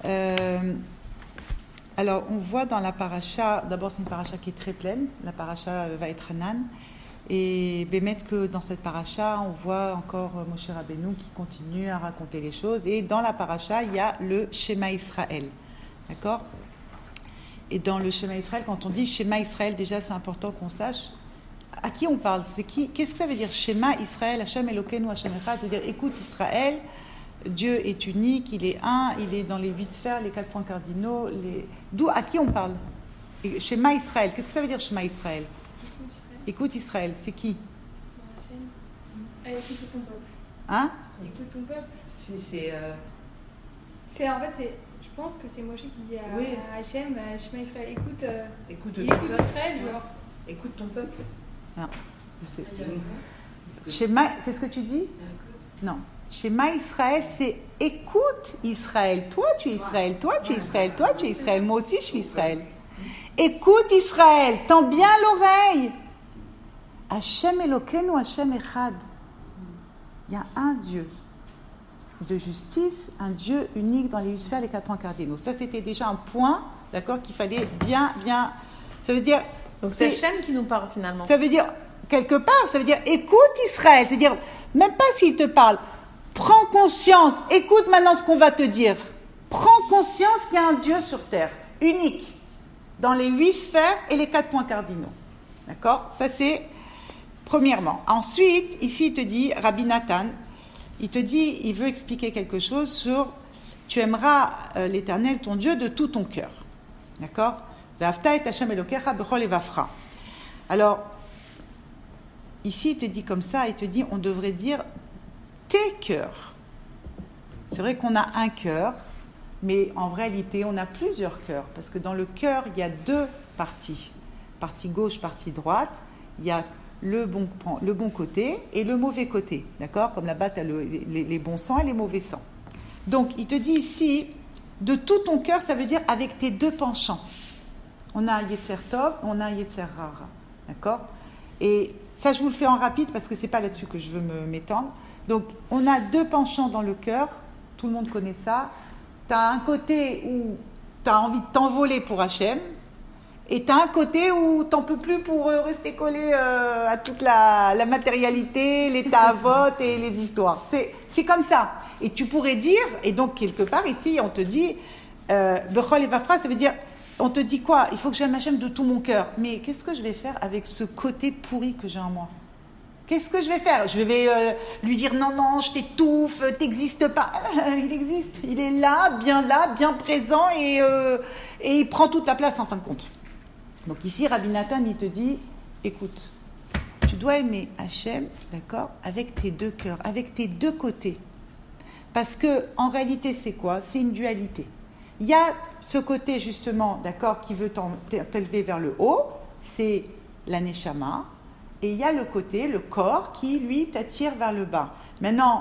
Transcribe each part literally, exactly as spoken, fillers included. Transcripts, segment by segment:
Euh, alors, on voit dans la paracha, d'abord c'est une paracha qui est très pleine, la paracha Vaïtranan, et Bémet que dans cette paracha, on voit encore Moshe Rabbeinu qui continue à raconter les choses, et dans la paracha, il y a le Shema Israël, d'accord ? Et dans le Shema Israël, quand on dit Shema Israël, déjà c'est important qu'on sache à qui on parle. C'est qui ? Qu'est-ce que ça veut dire Shema Israël, Hashem Elokeinu, Hashem Echad ? C'est-à-dire écoute Israël, Dieu est unique, il est un, il est dans les huit sphères, les quatre points cardinaux. Les... D'où à qui on parle ? Et Shema Israël, qu'est-ce que ça veut dire Shema Israël ? Écoute Israël, écoute Israël. C'est qui ? Allez, écoute ton peuple. Hein ? Écoute ton peuple. C'est, c'est, euh... c'est en fait c'est. Je pense que c'est Moshe qui dit à, oui. à Hachem, à Shema Israël, écoute, euh, écoute, il écoute Israël, genre. Écoute ton peuple. Non. Shema, qu'est-ce que tu dis ? Non. Shema Israël, c'est écoute Israël. Toi, tu es Israël. Toi, tu es Israël. Toi, tu es Israël. Moi aussi, je suis Israël. Écoute Israël. Tends bien l'oreille. Hashem Elokeinu, Hashem Echad. Il y a un Dieu de justice, un Dieu unique dans les huit sphères, les quatre points cardinaux. Ça, c'était déjà un point, d'accord, qu'il fallait bien, bien... Ça veut dire... Donc c'est Hachem qui nous parle finalement. Ça veut dire, quelque part, ça veut dire, écoute Israël. C'est-à-dire, même pas s'il te parle, prends conscience, écoute maintenant ce qu'on va te dire. Prends conscience qu'il y a un Dieu sur terre, unique, dans les huit sphères et les quatre points cardinaux. D'accord ? Ça, c'est premièrement. Ensuite, ici, il te dit, Rabbi Nathan, il te dit, il veut expliquer quelque chose sur, tu aimeras euh, l'Éternel, ton Dieu, de tout ton cœur. D'accord ? Alors, ici, il te dit comme ça, il te dit, on devrait dire tes cœurs. C'est vrai qu'on a un cœur, mais en réalité, on a plusieurs cœurs, parce que dans le cœur, il y a deux parties, partie gauche, partie droite. Il y a le bon, le bon côté et le mauvais côté, d'accord ? Comme là-bas, tu as le, les, les bons sangs et les mauvais sangs. Donc, il te dit ici, de tout ton cœur, ça veut dire avec tes deux penchants. On a un Yetzer Tov, on a un Yetzer Rara, d'accord ? Et ça, je vous le fais en rapide parce que ce n'est pas là-dessus que je veux me, m'étendre. Donc, on a deux penchants dans le cœur, tout le monde connaît ça. Tu as un côté où tu as envie de t'envoler pour Hachem, et tu as un côté où tu n'en peux plus pour euh, rester collé euh, à toute la, la matérialité, les ta'avot et les histoires. C'est, c'est comme ça. Et tu pourrais dire, et donc quelque part ici, on te dit, Bechol et Vafra, ça veut dire, on te dit quoi ? Il faut que j'aime Hachem de tout mon cœur. Mais qu'est-ce que je vais faire avec ce côté pourri que j'ai en moi ? Qu'est-ce que je vais faire ? Je vais euh, lui dire non, non, je t'étouffe, t'existes pas. Il existe, il est là, bien là, bien présent et, euh, et il prend toute la place en fin de compte. Donc ici, Rabbi Nathan, il te dit, écoute, tu dois aimer Hachem, d'accord, avec tes deux cœurs, avec tes deux côtés. Parce que en réalité, c'est quoi ? C'est une dualité. Il y a ce côté justement, d'accord, qui veut t'élever vers le haut, c'est la neshama. Et il y a le côté, le corps, qui, lui, t'attire vers le bas. Maintenant,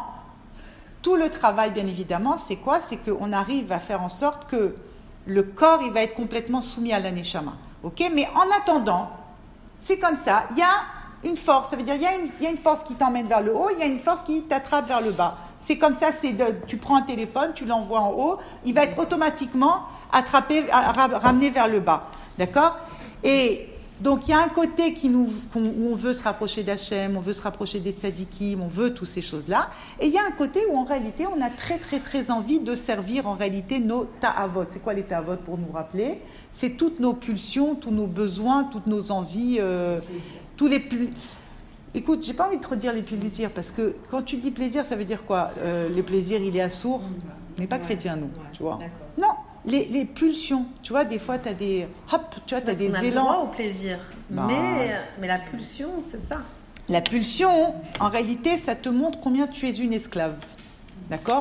tout le travail, bien évidemment, c'est quoi ? C'est qu'on arrive à faire en sorte que le corps, il va être complètement soumis à la neshama. Ok ? Mais en attendant, c'est comme ça. Il y a une force. Ça veut dire, il y a une, il y a une force qui t'emmène vers le haut, il y a une force qui t'attrape vers le bas. C'est comme ça, c'est de, tu prends un téléphone, tu l'envoies en haut, il va être automatiquement attrapé, ramené vers le bas. D'accord ? Et... donc, il y a un côté qui nous, où on veut se rapprocher d'Hachem, on veut se rapprocher des tzadikim, on veut toutes ces choses-là. Et il y a un côté où, en réalité, on a très, très, très envie de servir, en réalité, nos ta'avot. C'est quoi les ta'avot pour nous rappeler ? C'est toutes nos pulsions, tous nos besoins, toutes nos envies, euh, tous les... Pl... Écoute, j'ai pas envie de te dire les plaisirs, parce que quand tu dis plaisir, ça veut dire quoi ? euh, Les plaisirs, il est assourd. On n'est pas chrétiens, nous, tu vois ? Non. Les, les pulsions, tu vois, des fois, tu as des, hop, tu vois, tu as des on a élans. Le droit au plaisir, bah, mais, mais la pulsion, c'est ça. La pulsion, en réalité, ça te montre combien tu es une esclave, d'accord ?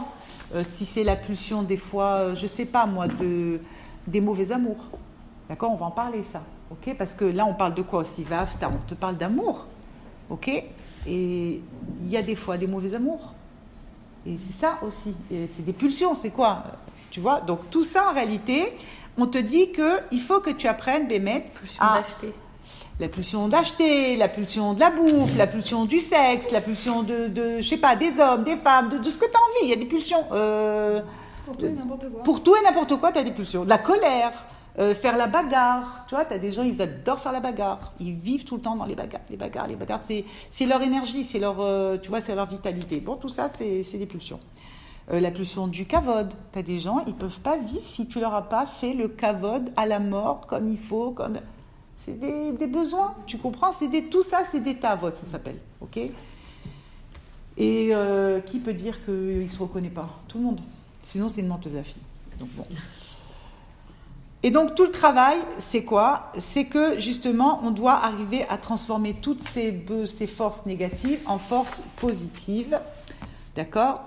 euh, Si c'est la pulsion, des fois, je sais pas moi, de, des mauvais amours, d'accord ? On va en parler, ça, ok ? Parce que là, on parle de quoi aussi ? Vafta, on te parle d'amour, ok ? Et il y a des fois des mauvais amours, et c'est ça aussi, et c'est des pulsions, c'est quoi ? Tu vois, donc tout ça en réalité, on te dit qu'il faut que tu apprennes, Bémet, à d'acheter. La pulsion d'acheter, la pulsion de la bouffe, la pulsion du sexe, la pulsion de, de je sais pas, des hommes, des femmes, de, de ce que tu as envie. Il y a des pulsions. Euh, Pour tout et n'importe quoi. Pour tout et n'importe quoi, tu as des pulsions. De la colère, euh, faire la bagarre. Tu vois, tu as des gens, ils adorent faire la bagarre. Ils vivent tout le temps dans les bagarres. Les bagarres, les bagarres, c'est, c'est leur énergie, c'est leur, euh, tu vois, c'est leur vitalité. Bon, tout ça, c'est, c'est des pulsions. Euh, la pulsion du kavod. Tu as des gens, ils ne peuvent pas vivre si tu leur as pas fait le kavod à la mort, comme il faut, comme... C'est des, des besoins, tu comprends? C'est des, tout ça, c'est des tavod, ça s'appelle. Ok? Et euh, qui peut dire qu'il ne se reconnaît pas? Tout le monde. Sinon, c'est une menteuse à fille. Donc, bon. Et donc, tout le travail, c'est quoi? C'est que, justement, on doit arriver à transformer toutes ces, ces forces négatives en forces positives. D'accord?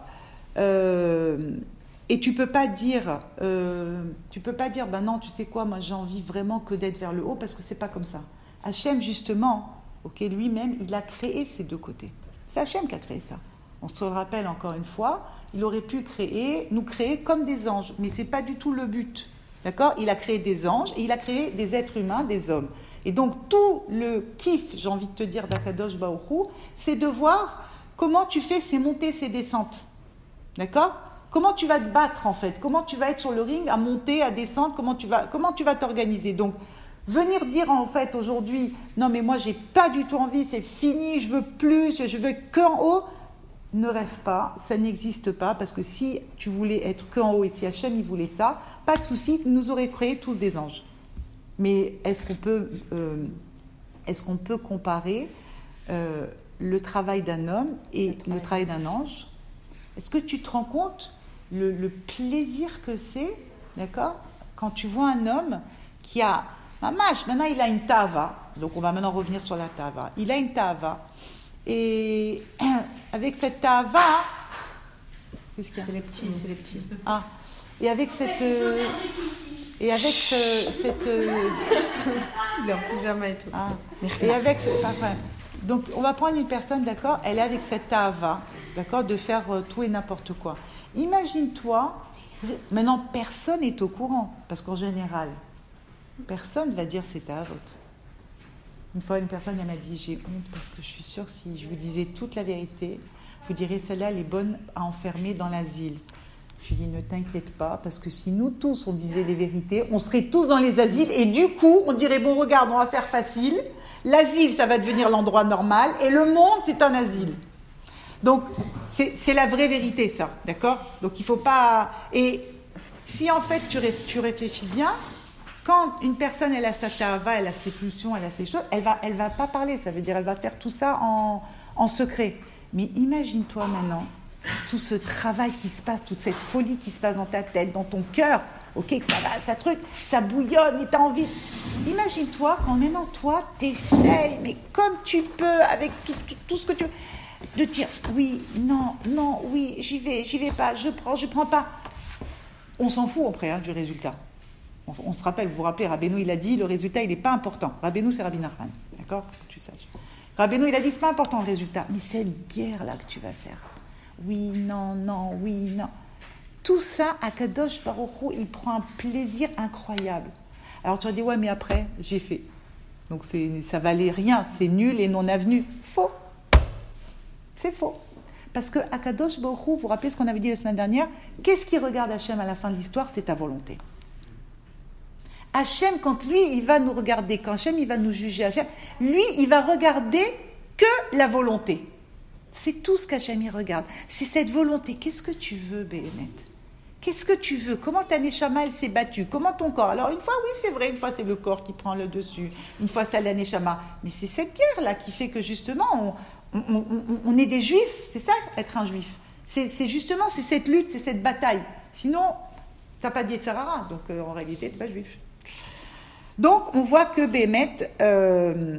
euh, Et tu ne peux pas dire, euh, tu peux pas dire, ben non, tu sais quoi, moi, j'ai envie vraiment que d'être vers le haut, parce que ce n'est pas comme ça. Hachem, justement, ok, lui-même, il a créé ces deux côtés. C'est Hachem qui a créé ça. On se rappelle encore une fois, il aurait pu créer, nous créer comme des anges, mais ce n'est pas du tout le but. D'accord? Il a créé des anges et il a créé des êtres humains, des hommes. Et donc tout le kiff, j'ai envie de te dire, d'Akadosh Baruch Hu, c'est de voir comment tu fais ces montées, ces descentes. D'accord? Comment tu vas te battre en fait? Comment tu vas être sur le ring à monter, à descendre? Comment tu vas, comment tu vas t'organiser? Donc venir dire en fait aujourd'hui, non mais moi j'ai pas du tout envie, c'est fini, je veux plus, je veux qu'en haut. Ne rêve pas, ça n'existe pas, parce que si tu voulais être qu'en haut et si Hachem il voulait ça, pas de souci, il nous aurait créé tous des anges. Mais est-ce qu'on peut, euh, est-ce qu'on peut comparer euh, le travail d'un homme et le travail, le travail d'un ange? Est-ce que tu te rends compte le, le plaisir que c'est, d'accord, quand tu vois un homme qui a, mamash, maintenant il a une tava, donc on va maintenant revenir sur la tava, il a une tava, et avec cette tava, qu'est-ce qu'il y a? C'est les petits, c'est les petits. Ah, et avec cette, euh, et avec ce, cette, euh, il est en pyjama et tout. Ah, et avec, ce, enfin, donc on va prendre une personne, d'accord, elle est avec cette tava, d'accord, de faire euh, tout et n'importe quoi. Imagine-toi, maintenant personne n'est au courant, parce qu'en général, personne va dire c'est ta faute. Une fois, une personne elle m'a dit, j'ai honte parce que je suis sûre que si je vous disais toute la vérité, vous direz, celle-là, elle est bonne à enfermer dans l'asile. Je lui ai dit, ne t'inquiète pas, parce que si nous tous, on disait les vérités, on serait tous dans les asiles, et du coup, on dirait, bon, regarde, on va faire facile, l'asile, ça va devenir l'endroit normal, et le monde, c'est un asile. Donc, c'est, c'est la vraie vérité, ça, d'accord? Donc, il ne faut pas... Et si, en fait, tu, ré, tu réfléchis bien, quand une personne, elle a sa tava, elle a ses pulsions, elle a ses choses, elle ne va, elle va pas parler. Ça veut dire elle va faire tout ça en, en secret. Mais imagine-toi maintenant, tout ce travail qui se passe, toute cette folie qui se passe dans ta tête, dans ton cœur, ok, que ça va, ça truc, ça bouillonne et tu as envie. Imagine-toi quand maintenant, toi, t'essayes, mais comme tu peux, avec tout, tout, tout ce que tu veux, de dire oui, non, non, oui, j'y vais, j'y vais pas, je prends, je prends pas. On s'en fout après hein, du résultat. On se rappelle, vous vous rappelez, Rabbeinu, il a dit, le résultat, il n'est pas important. Rabbeinu, c'est Rabbi Nachman, d'accord? Pour que tu saches. Rabbeinu, il a dit, c'est pas important le résultat. Mais cette guerre-là que tu vas faire. Oui, non, non, oui, non. Tout ça, Akadosh Baruch Hu, il prend un plaisir incroyable. Alors tu vas dire, ouais, mais après, j'ai fait. Donc c'est, ça valait rien, c'est nul et non avenu. Faux. C'est faux. Parce que Akadosh Baruch Hu, vous vous rappelez ce qu'on avait dit la semaine dernière, qu'est-ce qu'il regarde Hachem à la fin de l'histoire? C'est ta volonté. Hachem, quand lui, il va nous regarder, quand Hachem, il va nous juger, Hachem, lui, il va regarder que la volonté. C'est tout ce qu'Hachem, il regarde. C'est cette volonté. Qu'est-ce que tu veux, Béhémet? Qu'est-ce que tu veux? Comment ta Neshama, elle s'est battue? Comment ton corps? Alors, une fois, oui, c'est vrai, une fois, c'est le corps qui prend le dessus. Une fois, c'est la Neshama. Mais c'est cette guerre-là qui fait que, justement, on, on, on, on est des juifs. C'est ça, être un juif. C'est, c'est justement, c'est cette lutte, c'est cette bataille. Sinon, tu n'as pas dit Yetzirah. Donc, euh, en réalité, tu n'es pas juif. Donc, on voit que Béhémet, euh,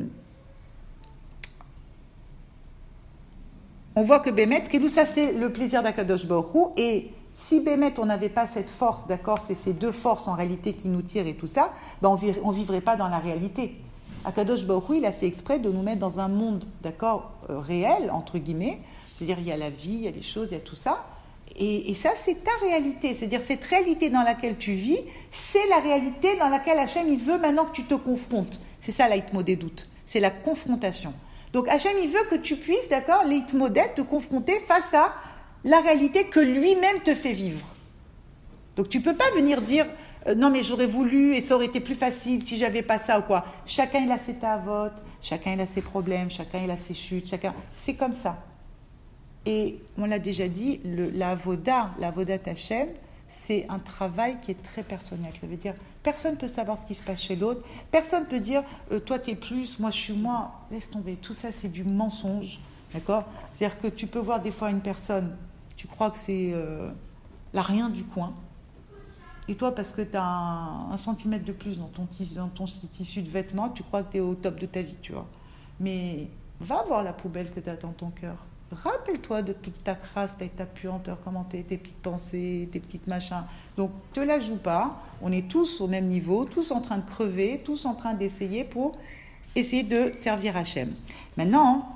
on voit que Béhémet, ça c'est le plaisir d'Akadosh Baruch Hu, et si Béhémet, on n'avait pas cette force, d'accord, c'est ces deux forces en réalité qui nous tirent et tout ça, ben on ne vivrait pas dans la réalité. Akadosh Baruch Hu, il a fait exprès de nous mettre dans un monde, d'accord, euh, réel, entre guillemets, c'est-à-dire il y a la vie, il y a les choses, il y a tout ça. Et, et ça, c'est ta réalité. C'est-à-dire, cette réalité dans laquelle tu vis, c'est la réalité dans laquelle Hachem, il veut maintenant que tu te confrontes. C'est ça, l'Aïtmodé doute. C'est la confrontation. Donc, Hachem, il veut que tu puisses, d'accord, l'Aïtmodé, te confronter face à la réalité que lui-même te fait vivre. Donc tu peux pas venir dire euh, non mais j'aurais voulu et ça aurait été plus facile si j'avais pas ça ou quoi. Chacun il a ses tavotes, chacun il a ses problèmes, chacun il a ses chutes, chacun c'est comme ça. Et on l'a déjà dit, le, la avoda, la avodat Hashem, c'est un travail qui est très personnel. Ça veut dire personne ne peut savoir ce qui se passe chez l'autre, personne ne peut dire euh, toi t'es plus, moi je suis moins. Laisse tomber, tout ça c'est du mensonge, d'accord? C'est-à-dire que tu peux voir des fois une personne, tu crois que c'est euh, la rien du coin. Et toi, parce que tu as un, un centimètre de plus dans ton, tissu, dans ton tissu de vêtements, tu crois que tu es au top de ta vie, tu vois. Mais va voir la poubelle que tu as dans ton cœur. Rappelle-toi de toute ta crasse, ta puanteur, comment t'es, tes petites pensées, tes petites machins. Donc, te la joue pas. On est tous au même niveau, tous en train de crever, tous en train d'essayer pour essayer de servir Hachem. Maintenant,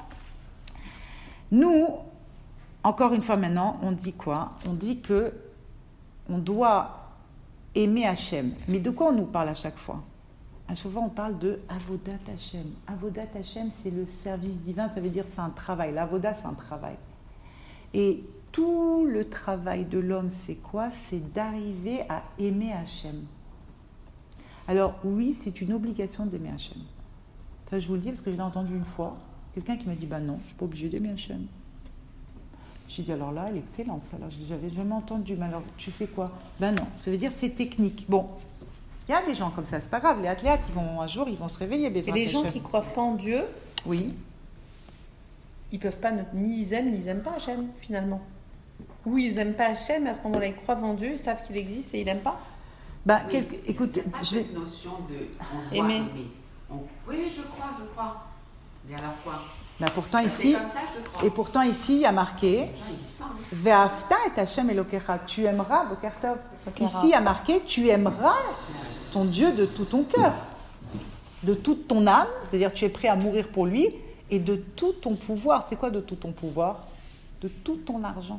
nous, encore une fois maintenant, on dit quoi? On dit que on doit aimer Hachem. Mais de quoi on nous parle à chaque fois? À chaque fois, on parle de Avodat Hachem. Avodat Hachem, c'est le service divin, ça veut dire c'est un travail. L'Avoda, c'est un travail. Et tout le travail de l'homme, c'est quoi? C'est d'arriver à aimer Hachem. Alors, oui, c'est une obligation d'aimer Hachem. Ça, je vous le dis parce que je l'ai entendu une fois. Quelqu'un qui m'a dit, bah non, je ne suis pas obligée d'aimer Hachem. J'ai dit, alors là, elle est excellente. Alors, je dis, j'avais jamais entendu, mais alors, tu fais quoi? Ben non, ça veut dire c'est technique. Bon, il y a des gens comme ça, c'est pas grave. Les athlètes, ils vont, un jour, ils vont se réveiller. Et les gens qui ne croient pas en Dieu, oui, ils peuvent pas, ni ils aiment, ni ils n'aiment pas Hachem, finalement. Ou ils n'aiment pas Hachem, à ce moment-là, ils croient en Dieu, ils savent qu'il existe et ils n'aiment pas. Ben, oui. quel, écoute, je vais... cette notion de on doit aimer. aimer. On... Oui, oui, je crois, je crois. Mais à la fois. Ben pourtant ici, ça, et pourtant ici, il y a marqué Ve'afta et Hachem Elokecha, tu aimeras, Boker Tov. Ici, il y a marqué tu aimeras ton Dieu de tout ton cœur, de toute ton âme, c'est-à-dire tu es prêt à mourir pour lui, et de tout ton pouvoir. C'est quoi de tout ton pouvoir? De tout ton argent.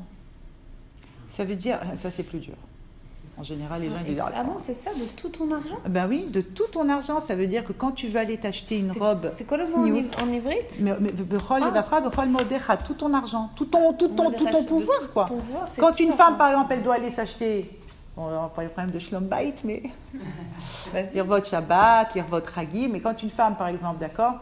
Ça veut dire, ça c'est plus dur. En général, les gens ils disent ah bon, c'est ça, de tout ton argent? Ben oui, de tout ton argent. Ça veut dire que quand tu veux aller t'acheter une c'est, robe, c'est quoi le mot en, en ivrite? Mais, mais bechol evafra, bechol modecha, tout ton argent, tout ton, tout ton, tout ton pouvoir, quoi. Pouvoir, quand une femme, par exemple, elle doit aller s'acheter, bon, on va pas le problème de Shlom Bait, mais lire votre Shabbat, lire votre Hagim, mais quand une femme, par exemple, d'accord,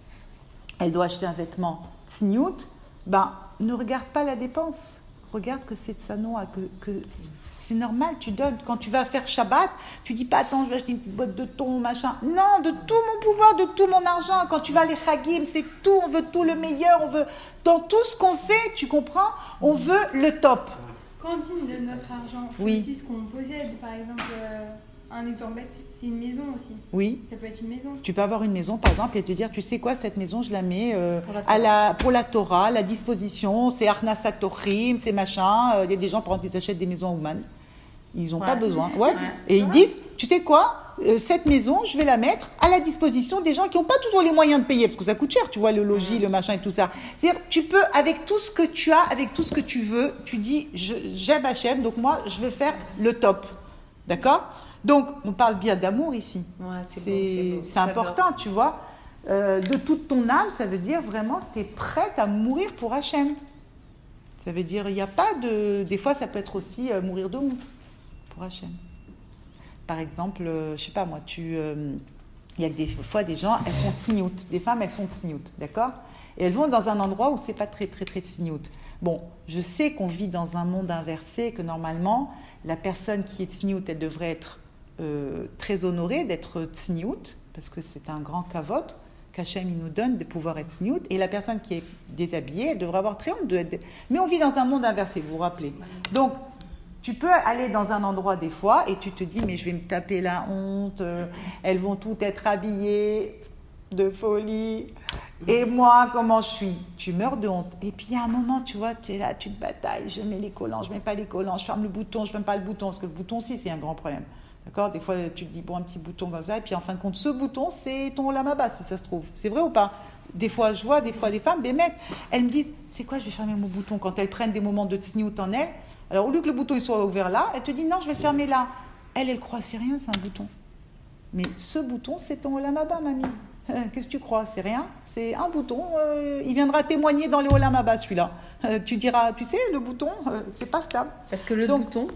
elle doit acheter un vêtement tzniut, ben ne regarde pas la dépense, regarde que c'est de sa noix, que, que c'est normal, tu donnes. Quand tu vas faire Shabbat, tu dis pas attends, je vais acheter une petite boîte de thon, machin. Non, de tout mon pouvoir, de tout mon argent. Quand tu vas aller Chagim, c'est tout, on veut tout le meilleur, on veut dans tout ce qu'on fait, tu comprends? On veut le top. Quand on dit de notre argent, c'est oui. aussi ce qu'on possède. Par exemple, euh, un exemple bête, c'est une maison aussi. Oui. Ça peut être une maison. Tu peux avoir une maison, par exemple, et te dire, tu sais quoi, cette maison, je la mets euh, pour, la à la, pour la Torah, la disposition, c'est Arnasat Tochim, c'est machin. Il euh, y a des gens, par exemple, qui achètent des maisons à Ouman. Ils n'ont ouais. pas besoin. Ouais. Ouais. Et ils disent, tu sais quoi, euh, cette maison, je vais la mettre à la disposition des gens qui n'ont pas toujours les moyens de payer, parce que ça coûte cher, tu vois, le logis, mmh. le machin et tout ça. C'est-à-dire, tu peux, avec tout ce que tu as, avec tout ce que tu veux, tu dis, je, j'aime Hachem, donc moi, je vais faire le top. D'accord? Donc, on parle bien d'amour ici. Ouais, c'est c'est, beau, c'est, beau. c'est important, tu vois. Euh, de toute ton âme, ça veut dire vraiment que tu es prête à mourir pour Hachem. Ça veut dire, il n'y a pas de... Des fois, ça peut être aussi euh, mourir de honte. Hachem. Par exemple, euh, je sais pas moi, tu, euh, il y a des fois des gens, elles sont tsignoutes, des femmes elles sont tsignoutes, d'accord? Et elles vont dans un endroit où c'est pas très très très tsignoute. Bon, je sais qu'on vit dans un monde inversé, que normalement la personne qui est tsignoute, elle devrait être euh, très honorée d'être tsignoute, parce que c'est un grand kavod qu'Hachem il nous donne de pouvoir être tsignoute, et la personne qui est déshabillée, elle devrait avoir très honte de être. Mais on vit dans un monde inversé, vous vous rappelez? Donc tu peux aller dans un endroit des fois et tu te dis mais je vais me taper la honte, euh, elles vont toutes être habillées de folie et moi comment je suis? Tu meurs de honte. Et puis il y a un moment tu vois, tu es là, tu te batailles, je mets les collants, je mets pas les collants, je ferme le bouton, je ferme pas le bouton, parce que le bouton aussi c'est un grand problème. D'accord? Des fois tu te dis bon un petit bouton comme ça et puis en fin de compte ce bouton c'est ton olam haba si ça se trouve. C'est vrai ou pas? Des fois je vois des fois des femmes, des mecs, elles me disent c'est quoi je vais fermer mon bouton quand elles prennent des moments de tsniout en elles. Alors, au lieu que le bouton il soit ouvert là, elle te dit non, je vais le fermer là. Elle, elle croit, c'est rien, c'est un bouton. Mais ce bouton, c'est ton olam haba, mamie. Qu'est-ce que tu crois? C'est rien? C'est un bouton. Euh, il viendra témoigner dans les olam haba, celui-là. Euh, tu diras, tu sais, le bouton, euh, c'est pas stable. Parce que le Donc, bouton,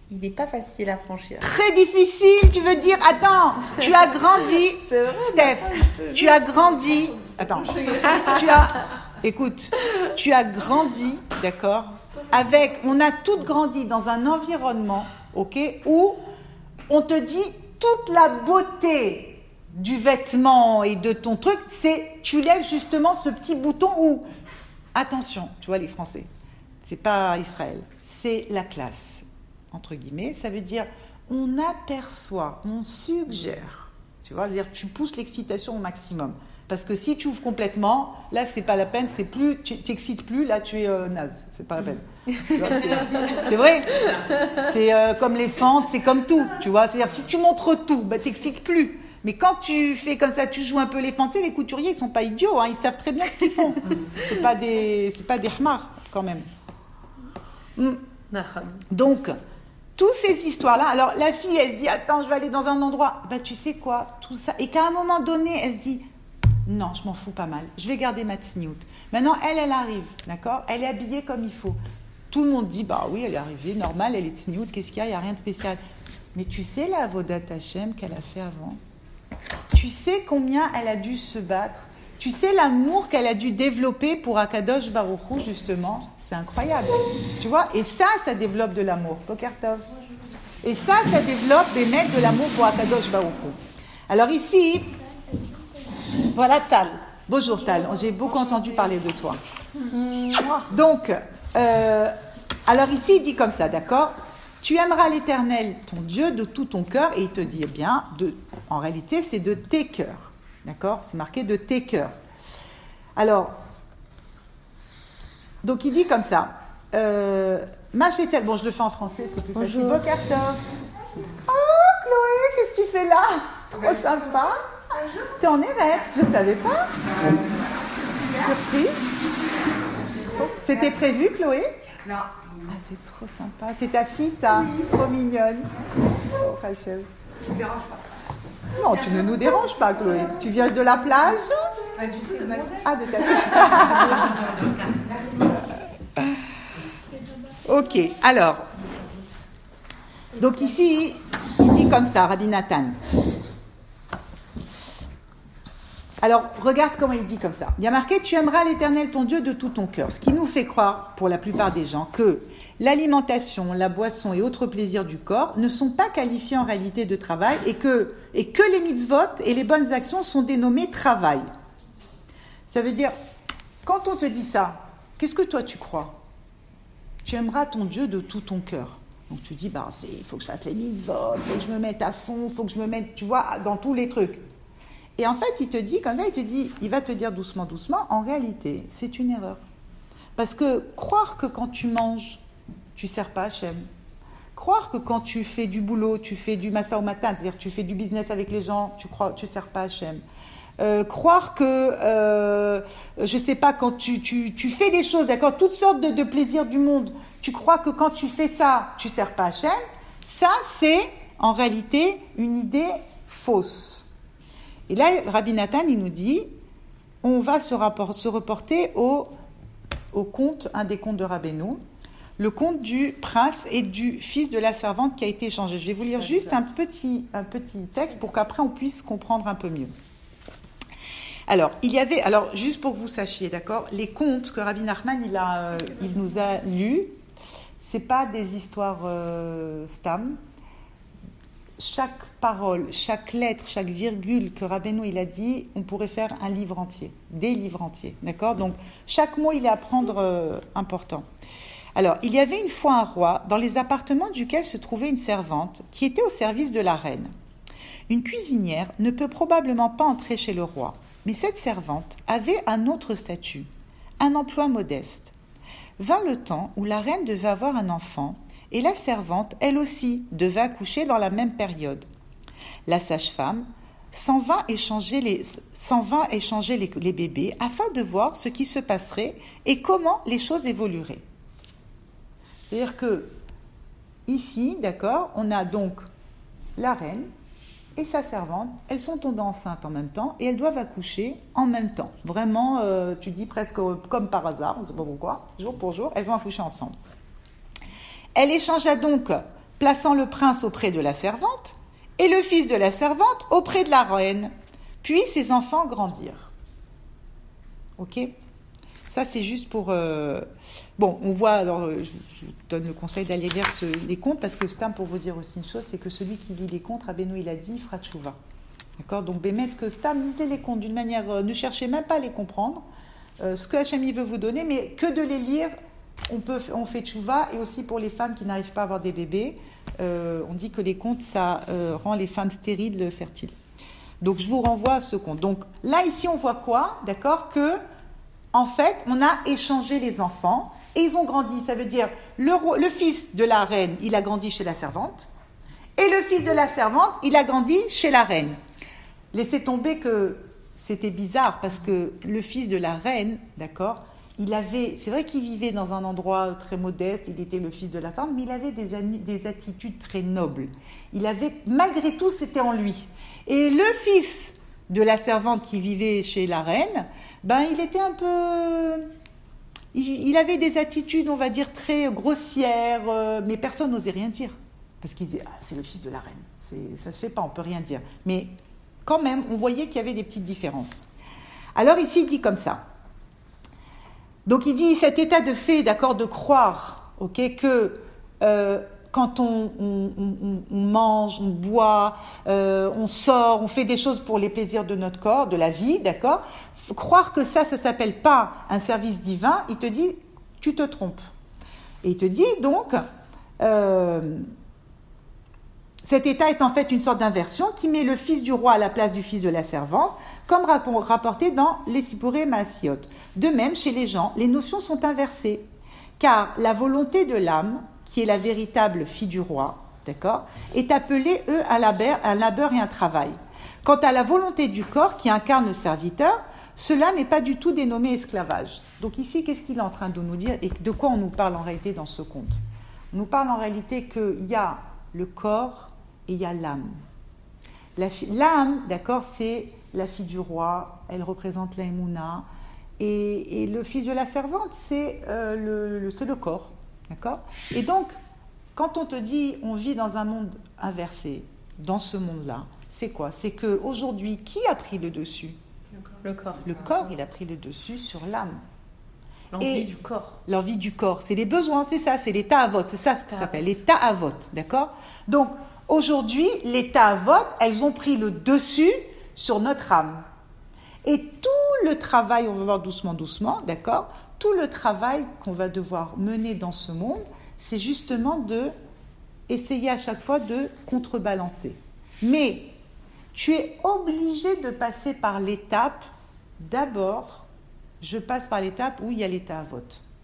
Il n'est pas facile à franchir. Très difficile, tu veux dire, attends, tu as grandi, Steph, tu as grandi, attends, tu as, écoute, tu as grandi, d'accord, avec, on a toutes grandi dans un environnement, ok, où on te dit toute la beauté du vêtement et de ton truc, c'est, tu laisses justement ce petit bouton où, attention, tu vois les Français, c'est pas Israël, c'est la classe. Entre guillemets, ça veut dire on aperçoit, on suggère, tu vois, c'est-à-dire tu pousses l'excitation au maximum. Parce que si tu ouvres complètement, là c'est pas la peine, c'est plus, tu t'excites plus, là tu es euh, naze, c'est pas la peine. Tu vois, c'est, c'est vrai, c'est euh, comme les fentes, c'est comme tout, tu vois, c'est-à-dire si tu montres tout, bah t'excites plus. Mais quand tu fais comme ça, tu joues un peu les fantés, les couturiers ils sont pas idiots, hein, ils savent très bien ce qu'ils font. C'est pas des, c'est pas des hmars quand même. Mm. Donc toutes ces histoires-là, alors la fille, elle se dit, attends, je vais aller dans un endroit, bah tu sais quoi, tout ça, et qu'à un moment donné, elle se dit, non, je m'en fous pas mal, je vais garder ma tsniout. Maintenant, elle, elle arrive, d'accord, elle est habillée comme il faut. Tout le monde dit, bah oui, elle est arrivée, normal, elle est tsniout, qu'est-ce qu'il y a, il n'y a rien de spécial. Mais tu sais la Avodat Hashem qu'elle a fait avant? Tu sais combien elle a dû se battre? Tu sais l'amour qu'elle a dû développer pour Akadosh Baruch Hu, justement? C'est incroyable, tu vois, et ça, ça développe de l'amour. Boker Tov. Et ça, ça développe des mecs de l'amour pour Akadosh Baruch Hu. Alors ici, voilà Tal. Bonjour Tal, j'ai beaucoup entendu parler de toi. Donc, euh, alors ici, il dit comme ça, d'accord? Tu aimeras l'Éternel, ton Dieu, de tout ton cœur, et il te dit, eh bien, de, en réalité, c'est de tes cœurs, d'accord? C'est marqué de tes cœurs. Alors, donc il dit comme ça, euh, Machetel, bon je le fais en français, c'est plus facile. Boker Tov. Oh Chloé, qu'est-ce que tu fais là? Trop sympa. T'es en Eretz, je savais pas. Surprise. C'était prévu Chloé? Non. Ah, c'est trop sympa. C'est ta fille ça? Trop mignonne. Oh Rachel. Tu ne déranges pas. Non, tu ne nous déranges pas Chloé. Tu viens de la plage? Pas du tout, de ma Ah, de ta Ok, alors, donc ici, il dit comme ça, Rabbi Nathan. Alors, regarde comment il dit comme ça. Il y a marqué, tu aimeras l'Éternel ton Dieu de tout ton cœur. Ce qui nous fait croire, pour la plupart des gens, que l'alimentation, la boisson et autres plaisirs du corps ne sont pas qualifiés en réalité de travail et que, et que les mitzvot et les bonnes actions sont dénommées travail. Ça veut dire, quand on te dit ça, qu'est-ce que toi tu crois? Tu aimeras ton Dieu de tout ton cœur. Donc tu dis, bah, il faut que je fasse les mitzvot, il faut que je me mette à fond, il faut que je me mette, tu vois, dans tous les trucs. Et en fait, il te dit, comme ça, il te dit, il va te dire doucement, doucement, en réalité, c'est une erreur. Parce que croire que quand tu manges, tu ne sers pas Hachem. Croire que quand tu fais du boulot, tu fais du massa au matin, c'est-à-dire tu fais du business avec les gens, tu crois, tu ne sers pas Hachem. Euh, croire que, euh, je sais pas, quand tu, tu, tu fais des choses, d'accord, toutes sortes de, de plaisirs du monde, tu crois que quand tu fais ça, tu sers pas Hachem, ça c'est en réalité une idée fausse. Et là, Rabbi Nathan, il nous dit, on va se, rapport, se reporter au, au conte, un des contes de Rabbeinu, le conte du prince et du fils de la servante qui a été échangé. Je vais vous lire juste un petit, un petit texte pour qu'après on puisse comprendre un peu mieux. Alors, il y avait, alors juste pour que vous sachiez, d'accord, les contes que Rabbi Nachman il a, euh, il nous a lus, c'est pas des histoires euh, stam. Chaque parole, chaque lettre, chaque virgule que Rabbeinu il a dit, on pourrait faire un livre entier, des livres entiers, d'accord. Donc chaque mot il est à prendre euh, important. Alors, il y avait une fois un roi dans les appartements duquel se trouvait une servante qui était au service de la reine. Une cuisinière ne peut probablement pas entrer chez le roi. Mais cette servante avait un autre statut, un emploi modeste. Vint le temps où la reine devait avoir un enfant, et la servante, elle aussi, devait accoucher dans la même période. La sage-femme s'en vint échanger les, s'en vint échanger les, les bébés afin de voir ce qui se passerait et comment les choses évolueraient. C'est-à-dire que, ici, d'accord, on a donc la reine, et sa servante, elles sont tombées enceintes en même temps et elles doivent accoucher en même temps. Vraiment, euh, tu dis presque comme par hasard, on ne sait pas pourquoi, jour pour jour, elles ont accouché ensemble. Elle échangea donc plaçant le prince auprès de la servante et le fils de la servante auprès de la reine. Puis ses enfants grandirent. Ok ? Ça, c'est juste pour... Euh... Bon, on voit, alors je, je vous donne le conseil d'aller lire ce, les contes, parce que c'est un pour vous dire aussi une chose, c'est que celui qui lit les contes, Rabbeinu, il a dit, il fera tchouva. D'accord ? Donc, Bémet, que Stam, lisez les contes d'une manière... Euh, ne cherchez même pas à les comprendre, euh, ce que Hachem veut vous donner, mais que de les lire, on, peut, on fait tchouva, et aussi pour les femmes qui n'arrivent pas à avoir des bébés, euh, on dit que les contes, ça euh, rend les femmes stériles, fertiles. Donc, je vous renvoie à ce conte. Donc, là, ici, on voit quoi ? D'accord ? Que, en fait, on a échangé les enfants, et ils ont grandi. Ça veut dire, le, roi, le fils de la reine, il a grandi chez la servante, et le fils de la servante, il a grandi chez la reine. Laissez tomber que c'était bizarre, parce que le fils de la reine, d'accord, il avait, c'est vrai qu'il vivait dans un endroit très modeste, il était le fils de la tante, mais il avait des, des attitudes très nobles. Il avait, malgré tout, c'était en lui. Et le fils de la servante qui vivait chez la reine, ben, il était un peu... Il, il avait des attitudes, on va dire, très grossières, euh, mais personne n'osait rien dire. Parce qu'il disait, ah, c'est le fils de la reine, c'est, ça ne se fait pas, on ne peut rien dire. Mais quand même, on voyait qu'il y avait des petites différences. Alors ici, il dit comme ça. Donc il dit, cet état de fait, d'accord, de croire, ok, que euh, quand on, on, on, on mange, on boit, euh, on sort, on fait des choses pour les plaisirs de notre corps, de la vie, d'accord, croire que ça, ça ne s'appelle pas un service divin, il te dit, tu te trompes. Et il te dit donc... Euh, Cet état est en fait une sorte d'inversion qui met le fils du roi à la place du fils de la servante, comme rapporté dans les Sipurei Maasiot. De même, chez les gens, les notions sont inversées, car la volonté de l'âme, qui est la véritable fille du roi, d'accord, est appelée, eux, à labeur, à labeur et un travail. Quant à la volonté du corps, qui incarne le serviteur, cela n'est pas du tout dénommé esclavage. Donc ici, qu'est-ce qu'il est en train de nous dire et de quoi on nous parle en réalité dans ce conte ? On nous parle en réalité qu'il y a le corps, et il y a l'âme. La fi- l'âme, d'accord, c'est la fille du roi, elle représente la Emouna, et, et le fils de la servante, c'est, euh, le, le, c'est le corps, d'accord ? Et donc, quand on te dit, on vit dans un monde inversé, dans ce monde-là, c'est quoi ? C'est qu'aujourd'hui, qui a pris le dessus ? Le corps. Le corps, il a pris le dessus sur l'âme. L'envie Et du corps. L'envie du corps, c'est les besoins, c'est ça, c'est l'état à vote, c'est ça ce que ça s'appelle, l'état à vote, d'accord ? Donc, aujourd'hui, les ta'avot, elles ont pris le dessus sur notre âme. Et tout le travail, on va voir doucement, doucement, d'accord ? Tout le travail qu'on va devoir mener dans ce monde, c'est justement de essayer à chaque fois de contrebalancer. Mais tu es obligé de passer par l'étape, d'abord, je passe par l'étape où il y a les ta'avot.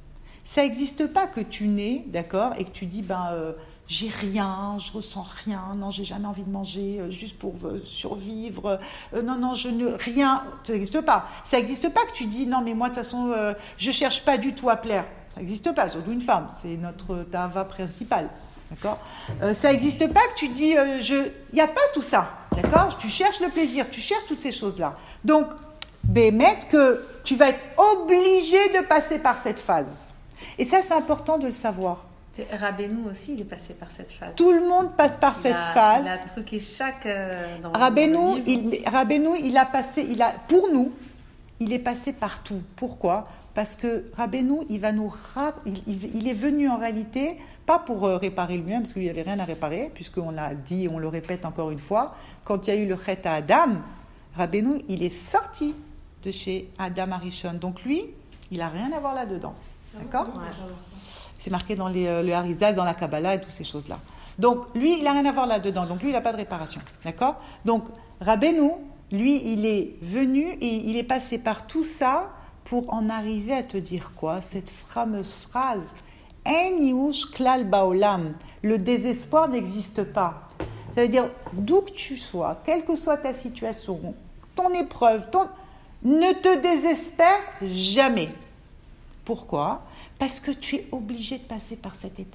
Ça n'existe pas que tu nais, d'accord, et que tu dis, ben... Euh, j'ai rien, je ressens rien, non, j'ai jamais envie de manger, euh, juste pour euh, survivre, euh, non, non, je ne, rien, ça n'existe pas. Ça n'existe pas que tu dis, non, mais moi, de toute façon, euh, je cherche pas du tout à plaire. Ça n'existe pas, surtout une femme, c'est notre tava principale, d'accord ? euh, Ça n'existe pas que tu dis, euh, je, il n'y a pas tout ça, d'accord ? Tu cherches le plaisir, tu cherches toutes ces choses-là. Donc, bémet que tu vas être obligé de passer par cette phase. Et ça, c'est important de le savoir. Rabbeinu aussi, il est passé par cette phase. Tout le monde passe par il cette a, phase. Il a truqué chaque... Euh, dans Rabbeinu, le il, Rabbeinu, il a passé, il a, pour nous, il est passé partout. Pourquoi ? Parce que Rabbeinu, il va nous, il, il, il est venu en réalité, pas pour euh, réparer lui-même, parce qu'il n'y avait rien à réparer, puisqu'on l'a dit, on le répète encore une fois, quand il y a eu le chet à Adam, Rabbeinu, il est sorti de chez Adam Arishon. Donc lui, il n'a rien à voir là-dedans. D'accord ? Ouais. C'est marqué dans les, euh, le Harizal, dans la Kabbalah et toutes ces choses-là. Donc, lui, il n'a rien à voir là-dedans. Donc, lui, il n'a pas de réparation. D'accord ? Donc, Rabbeinu, lui, il est venu et il est passé par tout ça pour en arriver à te dire quoi ? Cette fameuse phrase « En yush klal baolam » le désespoir n'existe pas. Ça veut dire, d'où que tu sois, quelle que soit ta situation, ton épreuve, ton... ne te désespère jamais. Pourquoi ? Parce que tu es obligé de passer par cette étape.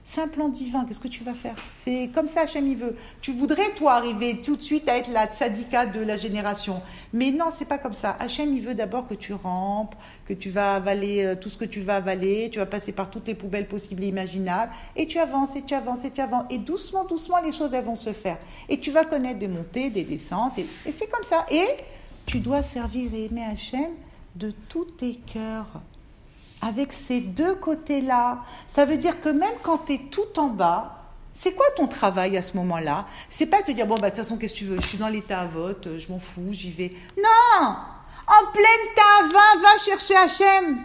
C'est un plan divin, qu'est-ce que tu vas faire? C'est comme ça, Hachem, il veut. Tu voudrais, toi, arriver tout de suite à être la tzadika de la génération. Mais non, c'est pas comme ça. Hachem, il veut d'abord que tu rampes, que tu vas avaler euh, tout ce que tu vas avaler, tu vas passer par toutes les poubelles possibles et imaginables, et tu avances, et tu avances, et tu avances. Et doucement, doucement, les choses, elles vont se faire. Et tu vas connaître des montées, des descentes, et, et c'est comme ça. Et tu dois servir et aimer Hachem de tous tes cœurs. Avec ces deux côtés-là, ça veut dire que même quand tu es tout en bas, c'est quoi ton travail à ce moment-là? C'est pas te dire, bon, bah, de toute façon, qu'est-ce que tu veux? Je suis dans l'état à vote, je m'en fous, j'y vais. Non! En pleine tava, va chercher Hachem.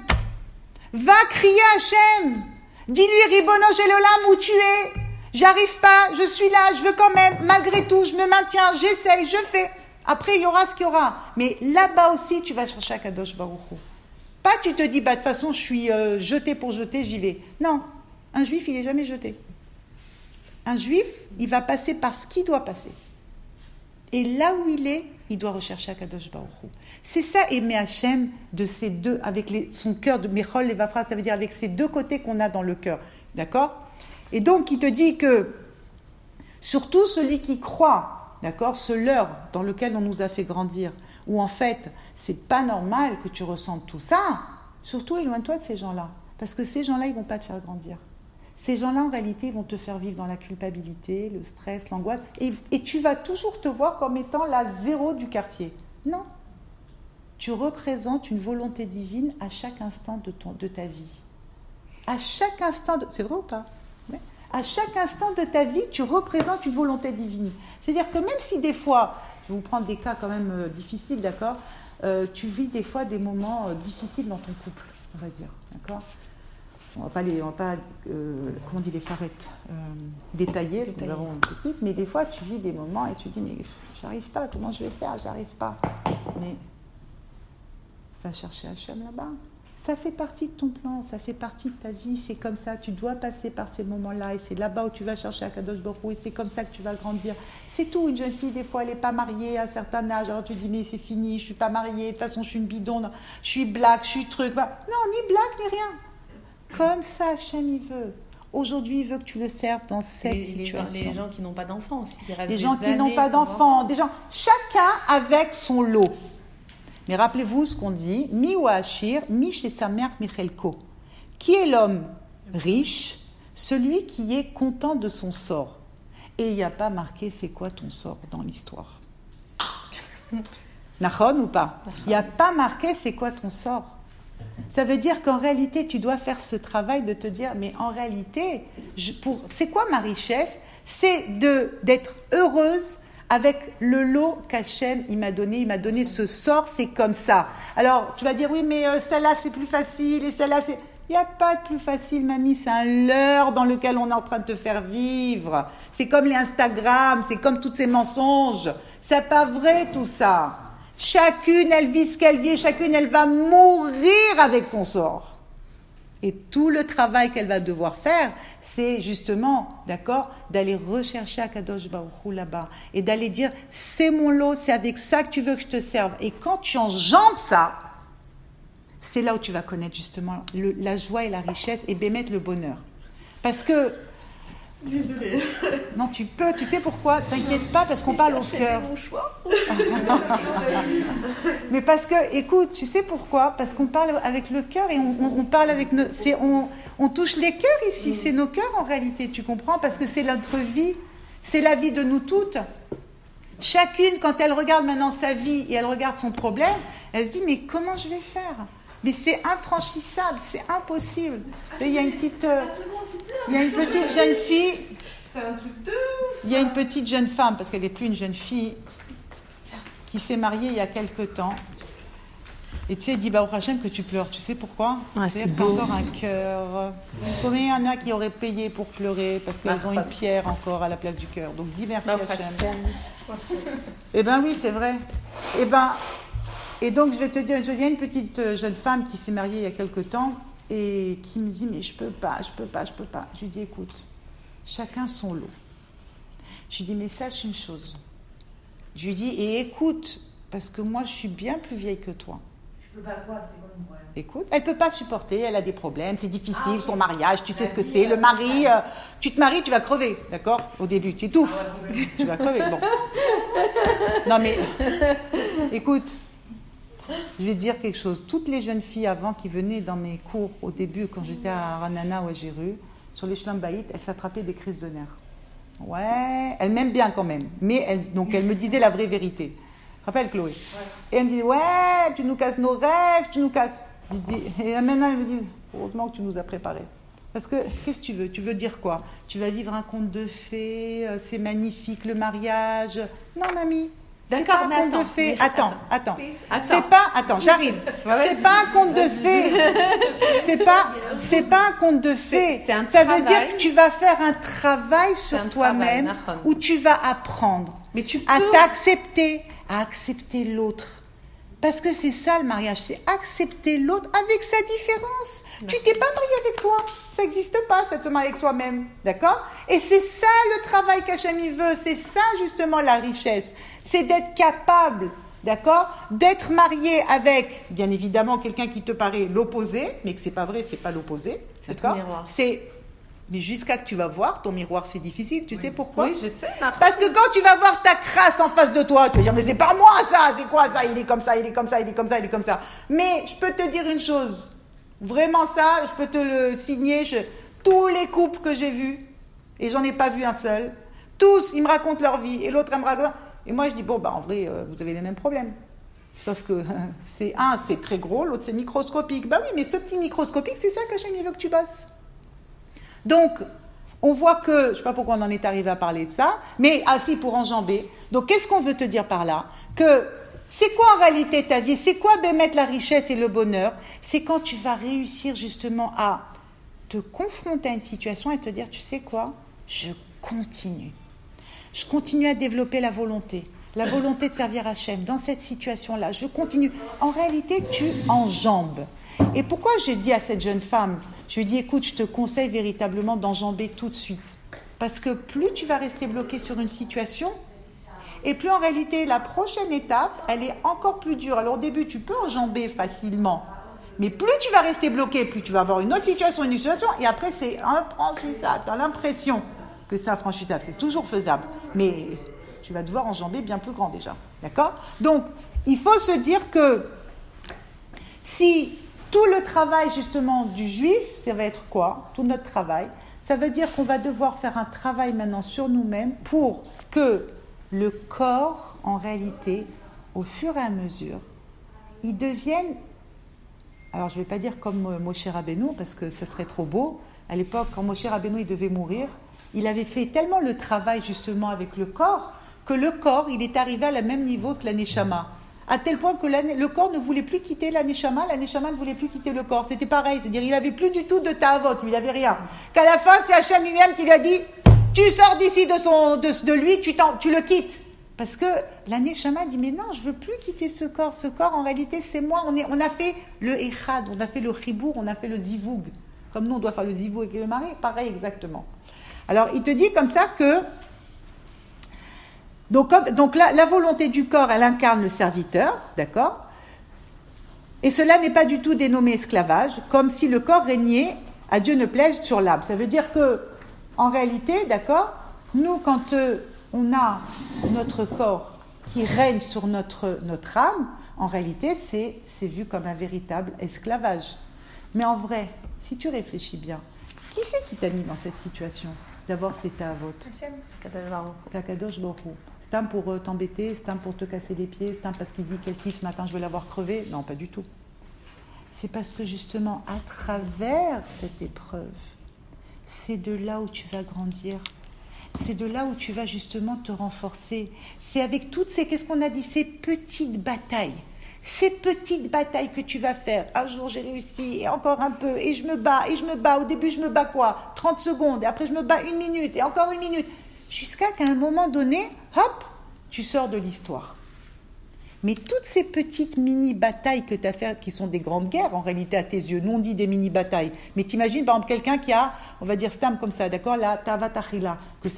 Va crier Hachem. Dis-lui, Ribono Shel Olam, où tu es? J'arrive pas, je suis là, je veux quand même, malgré tout, je me maintiens, j'essaye, je fais. Après, il y aura ce qu'il y aura. Mais là-bas aussi, tu vas chercher Akadosh Baruch Hu. Pas tu te dis, bah, de toute façon, je suis euh, jeté pour jeter, j'y vais. Non, un juif, il n'est jamais jeté. Un juif, il va passer par ce qu'il doit passer. Et là où il est, il doit rechercher Akadosh Baruch Hu. C'est ça, aimer Hachem de ces deux, avec les, son cœur de Mechol et Vafra, ça veut dire avec ces deux côtés qu'on a dans le cœur. D'accord? Et donc, il te dit que, surtout celui qui croit, d'accord, ce leurre dans lequel on nous a fait grandir, où en fait, c'est pas normal que tu ressentes tout ça, surtout éloigne-toi de ces gens-là. Parce que ces gens-là, ils vont pas te faire grandir. Ces gens-là, en réalité, ils vont te faire vivre dans la culpabilité, le stress, l'angoisse, et, et tu vas toujours te voir comme étant la zéro du quartier. Non. Tu représentes une volonté divine à chaque instant de, ton, de ta vie. À chaque instant, de... c'est vrai ou pas? Ouais. À chaque instant de ta vie, tu représentes une volonté divine. C'est-à-dire que même si des fois, je vais vous prendre des cas quand même euh, difficiles, d'accord, euh, tu vis des fois des moments euh, difficiles dans ton couple, on va dire, d'accord. On ne va pas, les, on va pas euh, comment on dit, les farettes euh, détailler, parce que nous avons une petite, mais des fois tu vis des moments et tu dis, mais j'arrive pas, comment je vais faire, j'arrive pas. Mais va chercher Hachem là-bas. Ça fait partie de ton plan, ça fait partie de ta vie, c'est comme ça, tu dois passer par ces moments-là, et c'est là-bas où tu vas chercher Akadosh Baruch Hu, et c'est comme ça que tu vas grandir. C'est tout, une jeune fille, des fois, elle n'est pas mariée à un certain âge, alors tu dis, mais c'est fini, je ne suis pas mariée, de toute façon, je suis une bidon, non, je suis black, je suis truc, bah, non, ni black, ni rien. Comme ça, Hachem, il veut. Aujourd'hui, il veut que tu le serves dans cette les, situation. Les, les gens qui n'ont pas d'enfants aussi. Qui les gens qui n'ont pas d'enfants, des gens, chacun avec son lot. Mais rappelez-vous ce qu'on dit, mi ou achir, mi chez sa mère Michelko. Qui est l'homme riche? Celui qui est content de son sort. Et il n'y a pas marqué c'est quoi ton sort dans l'histoire. Nachon ou pas? Il n'y a pas marqué c'est quoi ton sort. Ça veut dire qu'en réalité, tu dois faire ce travail de te dire, mais en réalité, je, pour, c'est quoi ma richesse? C'est de, d'être heureuse avec le lot qu'Hachem il m'a donné, il m'a donné ce sort, c'est comme ça. Alors, tu vas dire, oui, mais euh, celle-là, c'est plus facile, et celle-là, c'est... Il n'y a pas de plus facile, mamie, c'est un leurre dans lequel on est en train de te faire vivre. C'est comme les Instagram, c'est comme tous ces mensonges. C'est pas vrai, tout ça. Chacune, elle vit ce qu'elle vit, et chacune, elle va mourir avec son sort. Et tout le travail qu'elle va devoir faire, c'est justement, d'accord, d'aller rechercher Akadosh Baruch Hu là-bas et d'aller dire, c'est mon lot, c'est avec ça que tu veux que je te serve. Et quand tu enjambes ça, c'est là où tu vas connaître justement le, la joie et la richesse et bémettre le bonheur. Parce que... Désolée. Non, tu peux, tu sais pourquoi? T'inquiète pas, parce qu'on parle au cœur. Mais parce que, écoute, tu sais pourquoi? Parce qu'on parle avec le cœur et on, on, on parle avec nos... C'est, on, on touche les cœurs ici, mm. c'est nos cœurs en réalité, tu comprends? Parce que c'est notre vie, c'est la vie de nous toutes. Chacune, quand elle regarde maintenant sa vie et elle regarde son problème, elle se dit, mais comment je vais faire? Mais c'est infranchissable, c'est impossible. Il y a une petite, euh, il y a une petite jeune fille. C'est un truc de ouf. Il y a une petite jeune femme, parce qu'elle n'est plus une jeune fille, qui s'est mariée il y a quelque temps. Et tu sais, elle dit, Baruch Hashem, que tu pleures. Tu sais pourquoi? Parce que ah, c'est encore un cœur. Combien il y en a qui auraient payé pour pleurer parce qu'elles ont une pierre encore à la place du cœur. Donc dis merci Hashem. Eh bien oui, c'est vrai. Eh ben. Et donc, je vais te dire, il y a une petite jeune femme qui s'est mariée il y a quelque temps et qui me dit, mais je peux pas, je peux pas, je peux pas. Je lui dis, écoute, chacun son lot. Je lui dis, mais sache une chose. Je lui dis, et écoute, parce que moi, je suis bien plus vieille que toi. Je peux pas quoi, c'était quoi mon problème? Écoute, elle peut pas supporter, elle a des problèmes, c'est difficile, Ah, oui. son mariage, tu sais La ce que vie, c'est, le euh, mari, euh, tu te maries, tu vas crever, d'accord? Au début, tu étouffes, Ah ouais, tu vas crever, bon. Non mais, écoute, je vais te dire quelque chose. Toutes les jeunes filles avant qui venaient dans mes cours au début, quand j'étais à Ranana ou à Jéru, sur les Shlom Bayit, elles s'attrapaient des crises de nerfs. Ouais, elles m'aiment bien quand même, mais elles, donc elles me disaient la vraie vérité. Rappelle Chloé. Ouais. Et elle me disait, ouais, tu nous casses nos rêves, tu nous casses. Je dis, et maintenant elles me disent, heureusement que tu nous as préparés. Parce que, qu'est-ce que tu veux? Tu veux dire quoi? Tu vas vivre un conte de fées, euh, c'est magnifique, le mariage. Non, mamie. C'est D'accord, pas un mais conte attends, de fées. mais Attends, attends. Attends. C'est pas. Attends, j'arrive. C'est pas un conte de fées. C'est pas. C'est pas un conte de fées. C'est un Ça veut travail. dire que tu vas faire un travail C'est sur un toi-même travail, où tu vas apprendre Mais tu à peux. t'accepter, à accepter l'autre. Parce que c'est ça le mariage, c'est accepter l'autre avec sa différence. Tu t'es pas marié avec toi, ça n'existe pas, ça de se marier avec soi-même, d'accord? Et c'est ça le travail qu'Hachem il veut, c'est ça justement la richesse, c'est d'être capable, d'accord, d'être marié avec, bien évidemment, quelqu'un qui te paraît l'opposé, mais que c'est pas vrai, c'est pas l'opposé, C'est ton d'accord? miroir. C'est, mais jusqu'à que tu vas voir, ton miroir c'est difficile, tu sais pourquoi? Oui, je sais. Nahon. Parce que quand tu vas voir ta crasse en face de toi, tu vas dire, mais c'est pas moi ça, c'est quoi ça? Il est comme ça, il est comme ça, il est comme ça, il est comme ça. Mais je peux te dire une chose, vraiment ça, je peux te le signer, je- tous les couples que j'ai vus, et j'en ai pas vu un seul, tous, ils me racontent leur vie, et l'autre, elle me raconte. Et moi, je dis, bon, bah en vrai, euh, vous avez les mêmes problèmes. Sauf que c'est un, c'est très gros, l'autre, c'est microscopique. Bah oui, mais ce petit microscopique, c'est ça qu'Hachem il veut que tu bosses. Donc, on voit que, je ne sais pas pourquoi on en est arrivé à parler de ça, mais assis pour enjamber. Donc, qu'est-ce qu'on veut te dire par là? Que c'est quoi en réalité ta vie? C'est quoi mettre la richesse et le bonheur? C'est quand tu vas réussir justement à te confronter à une situation et te dire, tu sais quoi? Je continue. Je continue à développer la volonté. La volonté de servir Hachem dans cette situation-là. Je continue. En réalité, tu enjambes. Et pourquoi j'ai dit à cette jeune femme, je lui ai dit, écoute, je te conseille véritablement d'enjamber tout de suite. Parce que plus tu vas rester bloqué sur une situation, et plus en réalité, la prochaine étape, elle est encore plus dure. Alors au début, tu peux enjamber facilement. Mais plus tu vas rester bloqué, plus tu vas avoir une autre situation, une autre situation, et après, c'est infranchissable. Tu as l'impression que c'est infranchissable. C'est toujours faisable. Mais tu vas devoir enjamber bien plus grand déjà. D'accord? Donc, il faut se dire que si tout le travail justement du juif, ça va être quoi? Tout notre travail, ça veut dire qu'on va devoir faire un travail maintenant sur nous-mêmes pour que le corps, en réalité, au fur et à mesure, il devienne, alors je ne vais pas dire comme Moshe Rabbeinu, parce que ça serait trop beau. À l'époque, quand Moshe Rabbeinu il devait mourir, il avait fait tellement le travail justement avec le corps, que le corps, il est arrivé à le même niveau que la Neshama. À tel point que le corps ne voulait plus quitter la Neshama, la Neshama ne voulait plus quitter le corps. C'était pareil, c'est-à-dire il n'avait plus du tout de ta'avot, lui, il n'avait rien. Qu'à la fin, c'est Hachem lui-même qui lui a dit, tu sors d'ici de, son, de, de lui, tu, tu le quittes. Parce que la Neshama dit, mais non, je ne veux plus quitter ce corps. Ce corps, en réalité, c'est moi. On, est, on a fait le Echad, on a fait le Chibour, on a fait le Zivoug. Comme nous, on doit faire le Zivoug avec le mari, pareil exactement. Alors, il te dit comme ça que Donc, quand, donc la, la volonté du corps, elle incarne le serviteur, d'accord? Et cela n'est pas du tout dénommé esclavage, comme si le corps régnait, à Dieu ne plaise, sur l'âme. Ça veut dire que, en réalité, d'accord, nous, quand euh, on a notre corps qui règne sur notre, notre âme, en réalité, c'est, c'est vu comme un véritable esclavage. Mais en vrai, si tu réfléchis bien, qui c'est qui t'a mis dans cette situation d'avoir cet avot? C'est Akadosh Baruch Hu. C'est un pour t'embêter, c'est un pour te casser les pieds, c'est un parce qu'il dit quel kiff ce matin je vais l'avoir crevé. Non, pas du tout. C'est parce que justement, à travers cette épreuve, c'est de là où tu vas grandir. C'est de là où tu vas justement te renforcer. C'est avec toutes ces, qu'est-ce qu'on a dit, ces petites batailles. Ces petites batailles que tu vas faire. Un jour j'ai réussi, et encore un peu, et je me bats, et je me bats. Au début je me bats quoi? trente secondes, et après je me bats une minute, et encore une minute. Jusqu'à qu'à un moment donné, hop, tu sors de l'histoire. Mais toutes ces petites mini-batailles que tu as faites, qui sont des grandes guerres, en réalité, à tes yeux, nous on dit des mini-batailles, mais t'imagines par exemple quelqu'un qui a, on va dire stam comme ça, d'accord, la tavatachila, que c'est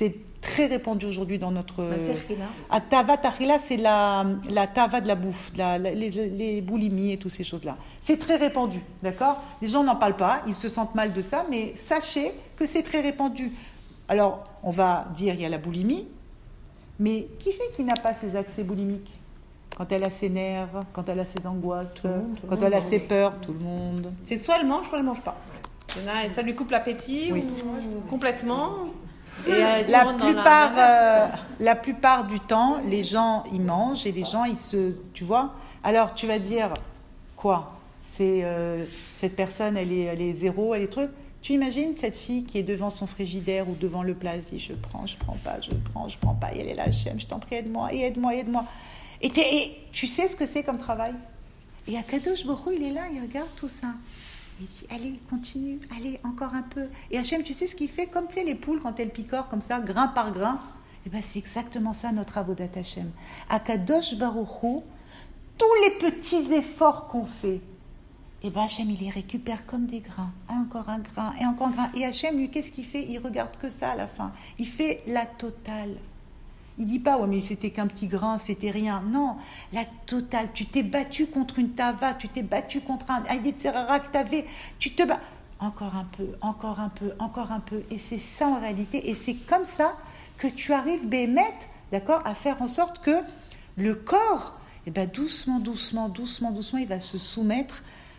très répandu aujourd'hui dans notre... Bah, c'est Rila. À Tava Tahila, c'est la, la Tava de la bouffe, la, la- les, les boulimies et toutes ces choses-là. C'est très répandu, d'accord? Les gens n'en parlent pas, ils se sentent mal de ça, mais sachez que c'est très répandu. Alors, on va dire, il y a la boulimie, mais qui c'est qui n'a pas ses accès boulimiques? Quand elle a ses nerfs, quand elle a ses angoisses, Tout le monde, tout le quand monde. elle a ses peurs, tout le monde. C'est soit elle mange, soit elle mange pas. Il y en a, ça lui coupe l'appétit Oui. ou complètement. Et euh, tout le La monde dans plupart, la- euh, la plupart du temps, les gens, ils mangent et les gens, ils se... Tu vois? Alors, tu vas dire, quoi? C'est, euh, cette personne, elle est, elle est zéro, elle est truc. Tu imagines cette fille qui est devant son frigidaire ou devant le plat, elle se dit, je prends, je prends pas, je prends, je prends pas, et elle est là, Hachem, je t'en prie, aide-moi, et aide-moi, aide-moi. Et, t'es- et tu sais ce que c'est comme travail? Et Akadosh Baruch Hu, il est là, il regarde tout ça. Il dit, allez, continue, allez, encore un peu. Et Hachem, tu sais ce qu'il fait? Comme tu sais, les poules, quand elles picorent comme ça, grain par grain, eh ben, c'est exactement ça, notre avodat Hachem. Akadosh Baruch Hu, tous les petits efforts qu'on fait, eh ben, Hachem, il les récupère comme des grains. Encore un grain, et encore un grain. Et Hachem, lui, qu'est-ce qu'il fait? Il regarde que ça à la fin. Il fait la totale. Il dit pas, ouais, mais c'était qu'un petit grain, c'était rien. Non, la totale. Tu t'es battu contre une tava, tu t'es battu contre un Aïdetserara que t'avais. Tu te bats. Encore un peu, encore un peu, encore un peu. Et c'est ça en réalité. Et c'est comme ça que tu arrives, Bémet, d'accord, à faire en sorte que le corps, eh ben, doucement, doucement, doucement, doucement, il va se soumettre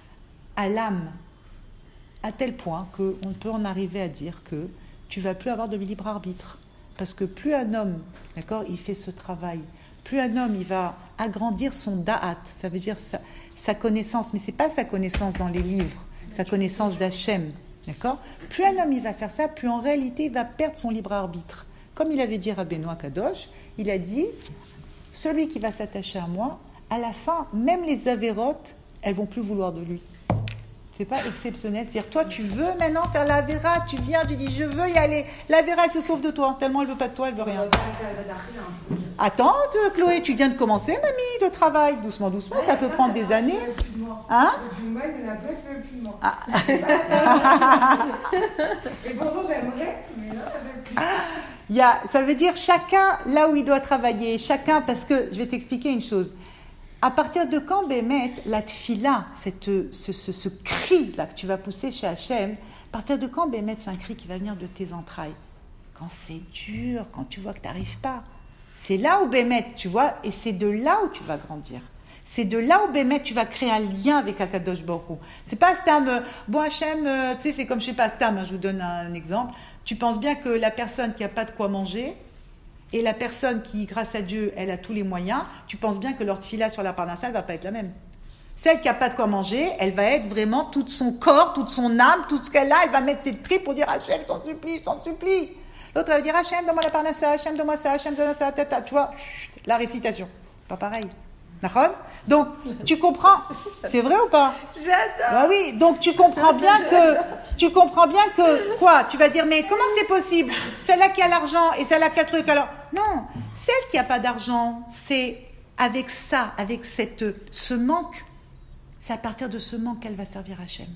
à l'âme. À tel point qu'on peut en arriver à dire que tu vas plus avoir de libre arbitre. Parce que plus un homme, d'accord, il fait ce travail, plus un homme, il va agrandir son da'at, ça veut dire sa, sa connaissance, mais c'est pas sa connaissance dans les livres, sa connaissance d'Hachem, d'accord? Plus un homme, il va faire ça, plus en réalité, il va perdre son libre arbitre. Comme il avait dit Rabbeinu Kadosh, il a dit, celui qui va s'attacher à moi, à la fin, même les avérotes, elles vont plus vouloir de lui. C'est pas exceptionnel. C'est-à-dire, toi, tu veux maintenant faire la Véra, tu viens, tu dis, je veux y aller. La Véra, elle se sauve de toi, tellement elle veut pas de toi, elle veut rien. Attends, Chloé, tu viens de commencer, mamie, le travail. Doucement, doucement, ça peut prendre des années. Hein? Ah. Et pourtant, j'aimerais, mais là, ça veut plus. Il y a, ça veut dire chacun là où il doit travailler, chacun, parce que je vais t'expliquer une chose. À partir de quand, Bémet, la tfila, cette, ce, ce, ce cri-là que tu vas pousser chez Hachem, à partir de quand, Bémet, c'est un cri qui va venir de tes entrailles? Quand c'est dur, quand tu vois que tu n'arrives pas. C'est là où, Bémet, tu vois, et c'est de là où tu vas grandir. C'est de là où, Bémet, tu vas créer un lien avec Akadosh Baruch Hu. C'est pas Stam, euh, bon Hachem, euh, tu sais, c'est comme, je sais pas, Stam, hein, je vous donne un, un exemple. Tu penses bien que la personne qui n'a pas de quoi manger, et la personne qui, grâce à Dieu, elle a tous les moyens, tu penses bien que leur tfila sur la parnassa, elle ne va pas être la même. Celle qui n'a pas de quoi manger, elle va être vraiment tout son corps, toute son âme, tout ce qu'elle a, elle va mettre ses tripes pour dire Hachem, je t'en supplie, je t'en supplie. L'autre, elle va dire Hachem, donne-moi la parnassa, Hachem, donne-moi ça, Hachem, donne-moi ça, tata. Tu vois, chut, la récitation. C'est pas pareil. D'accord? Donc, tu comprends? C'est vrai ou pas? J'adore. Bah oui, donc tu comprends bien que, tu comprends bien que, quoi? Tu vas dire, mais comment c'est possible? Celle-là qui a l'argent et celle-là qui a le truc, alors, non. Celle qui n'a pas d'argent, c'est avec ça, avec cette, ce manque, c'est à partir de ce manque qu'elle va servir Hachem.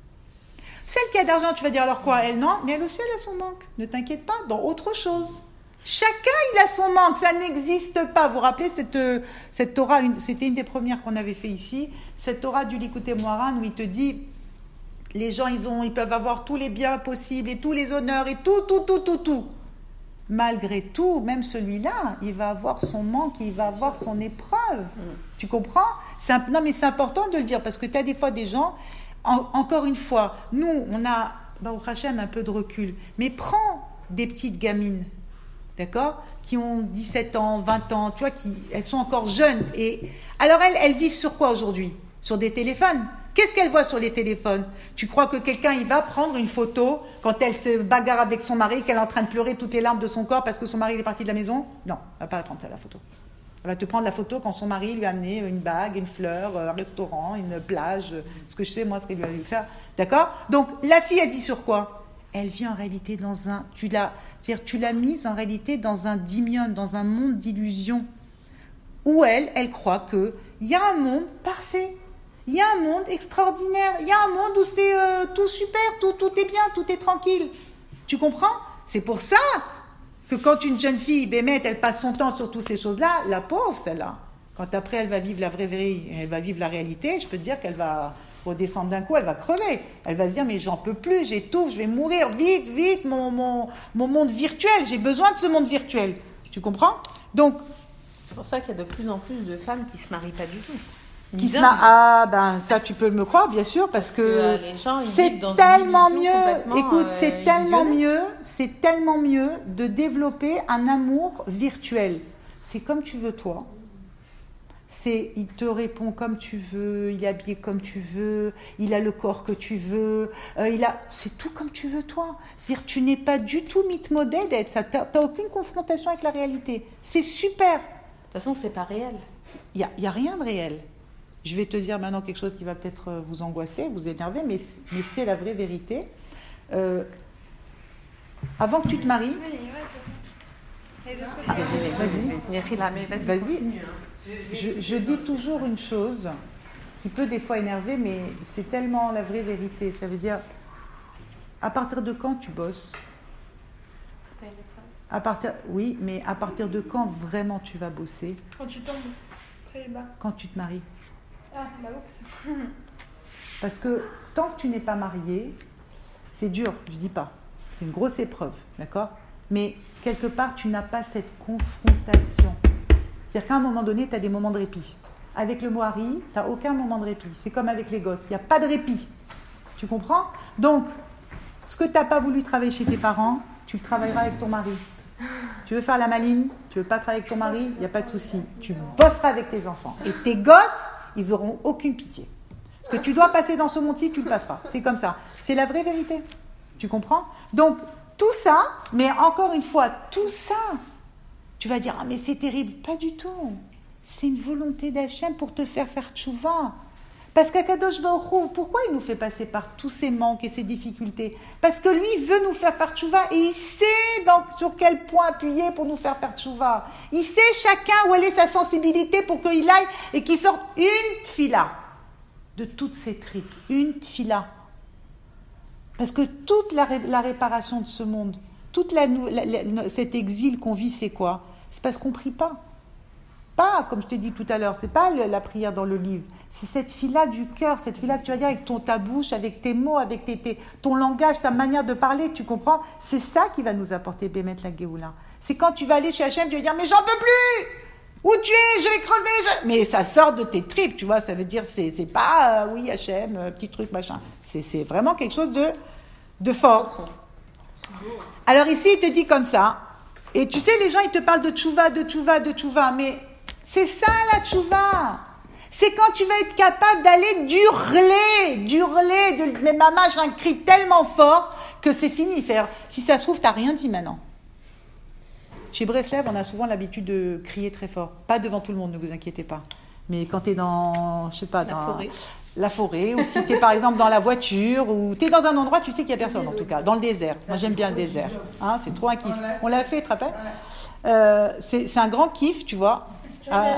Celle qui a d'argent, tu vas dire, alors quoi? Elle, non, mais elle aussi, elle a son manque. Ne t'inquiète pas, dans autre chose. Chacun, il a son manque, ça n'existe pas. Vous vous rappelez cette, cette Torah, une, c'était une des premières qu'on avait fait ici, cette Torah du Likutei Moharan où il te dit, les gens, ils, ont, ils peuvent avoir tous les biens possibles et tous les honneurs et tout, tout, tout, tout, tout. Malgré tout, même celui-là, il va avoir son manque, il va avoir son épreuve. Tu comprends? C'est un, non, mais c'est important de le dire parce que tu as des fois des gens, en, encore une fois, nous, on a, Baruch Hashem, un peu de recul, mais prends des petites gamines, d'accord, qui ont dix-sept ans, vingt ans, tu vois, qui, elles sont encore jeunes. Et alors, elles, elles vivent sur quoi aujourd'hui? Sur des téléphones. Qu'est-ce qu'elles voient sur les téléphones? Tu crois que quelqu'un, il va prendre une photo quand elle se bagarre avec son mari, qu'elle est en train de pleurer toutes les larmes de son corps parce que son mari est parti de la maison? Non, elle va pas prendre ça, la photo. Elle va te prendre la photo quand son mari lui a amené une bague, une fleur, un restaurant, une plage, ce que je sais, moi, ce qu'il lui a dû faire. D'accord? Donc, la fille, elle vit sur quoi? Elle vit en réalité dans un... Tu l'as, c'est-à-dire, tu l'as mise en réalité dans un dimion, dans un monde d'illusions, où elle, elle croit qu'il y a un monde parfait. Il y a un monde extraordinaire. Il y a un monde où c'est euh, tout super, tout, tout est bien, tout est tranquille. Tu comprends? C'est pour ça que quand une jeune fille, Bémet, elle passe son temps sur toutes ces choses-là, la pauvre, celle-là, quand après elle va vivre la vraie vie, elle va vivre la réalité, je peux te dire qu'elle va redescendre d'un coup, elle va crever. Elle va se dire, mais j'en peux plus, j'étouffe, je vais mourir, vite, vite, mon, mon, mon monde virtuel, j'ai besoin de ce monde virtuel. Tu comprends? Donc, c'est pour ça qu'il y a de plus en plus de femmes qui ne se marient pas du tout. Qui se ma- ah ben ça tu peux me croire bien sûr parce que, Parce que, euh, les gens, ils c'est vivent dans une tellement illusion mieux. complètement, Écoute, euh, c'est tellement illusionnée. mieux, c'est tellement mieux de développer un amour virtuel. C'est comme tu veux toi. C'est il te répond comme tu veux, il est habillé comme tu veux, il a le corps que tu veux, euh, il a c'est tout comme tu veux toi. C'est-à-dire tu n'es pas du tout mythe-modèle d'être ça. T'as, t'as aucune confrontation avec la réalité. C'est super. De toute façon, c'est pas réel. Il y a, il y a rien de réel. Je vais te dire maintenant quelque chose qui va peut-être vous angoisser, vous énerver, mais, mais c'est la vraie vérité. Euh, avant que tu te maries, Vas-y, là, mais vas-y. Vas-y. continue, hein. je, je dis toujours une chose qui peut des fois énerver, mais c'est tellement la vraie vérité. Ça veut dire, à partir de quand tu bosses? À partir, oui, mais à partir de quand vraiment tu vas bosser? Quand tu tombes, très bas. Quand tu te maries. Ah, bah oups. Parce que tant que tu n'es pas marié, c'est dur, je dis pas. C'est une grosse épreuve, d'accord? Mais quelque part, tu n'as pas cette confrontation. C'est-à-dire qu'à un moment donné, tu as des moments de répit. Avec le mari, tu n'as aucun moment de répit. C'est comme avec les gosses, il n'y a pas de répit. Tu comprends? Donc, ce que tu n'as pas voulu travailler chez tes parents, tu le travailleras avec ton mari. Tu veux faire la maline, tu veux pas travailler avec ton mari, il n'y a pas de souci. Tu bosseras avec tes enfants. Et tes gosses, ils n'auront aucune pitié. Ce que tu dois passer dans ce monde-ci, tu le passeras. C'est comme ça. C'est la vraie vérité. Tu comprends? Donc, tout ça, mais encore une fois, tout ça, tu vas dire, ah mais c'est terrible. Pas du tout. C'est une volonté d'Hachem pour te faire faire tchouva. Parce qu'Akadosh Baruch Hu, pourquoi il nous fait passer par tous ces manques et ces difficultés? Parce que lui, il veut nous faire faire tchouva et il sait donc sur quel point appuyer pour nous faire faire tchouva. Il sait chacun où elle est sa sensibilité pour qu'il aille et qu'il sorte une tfila de toutes ces tripes. Une tfila. Parce que toute la, ré, la réparation de ce monde, toute la, la, la, cet exil qu'on vit, c'est quoi? C'est parce qu'on ne prie pas. Pas, comme je t'ai dit tout à l'heure, c'est pas le, la prière dans le livre. C'est cette fille-là du cœur, cette fille-là que tu vas dire avec ton, ta bouche, avec tes mots, avec tes, tes, ton langage, ta manière de parler, tu comprends? C'est ça qui va nous apporter Bémet la Géoula. C'est quand tu vas aller chez Hachem, tu vas dire, mais j'en peux plus! Où tu es? Je vais crever! Je... Mais ça sort de tes tripes, tu vois, ça veut dire, c'est, c'est pas, euh, oui, Hachem, euh, petit truc, machin. C'est, c'est vraiment quelque chose de, de fort. Alors ici, il te dit comme ça, et tu sais, les gens, ils te parlent de tchouva, de tchouva, de tchouva, mais c'est ça la tchouva. C'est quand tu vas être capable d'aller d'hurler, d'hurler, de... mais maman, j'ai un cri tellement fort que c'est fini. Faire... Si ça se trouve, tu n'as rien dit maintenant. Chez Breslev, on a souvent l'habitude de crier très fort. Pas devant tout le monde, ne vous inquiétez pas. Mais quand tu es dans, je sais pas, dans la forêt, la forêt ou si tu es par exemple dans la voiture, ou tu es dans un endroit, tu sais qu'il n'y a personne en tout cas, dans le désert. Moi, j'aime bien le désert. Hein, c'est trop un kiff. On l'a fait, tu te rappelles? euh, c'est, c'est un grand kiff, tu vois. Euh,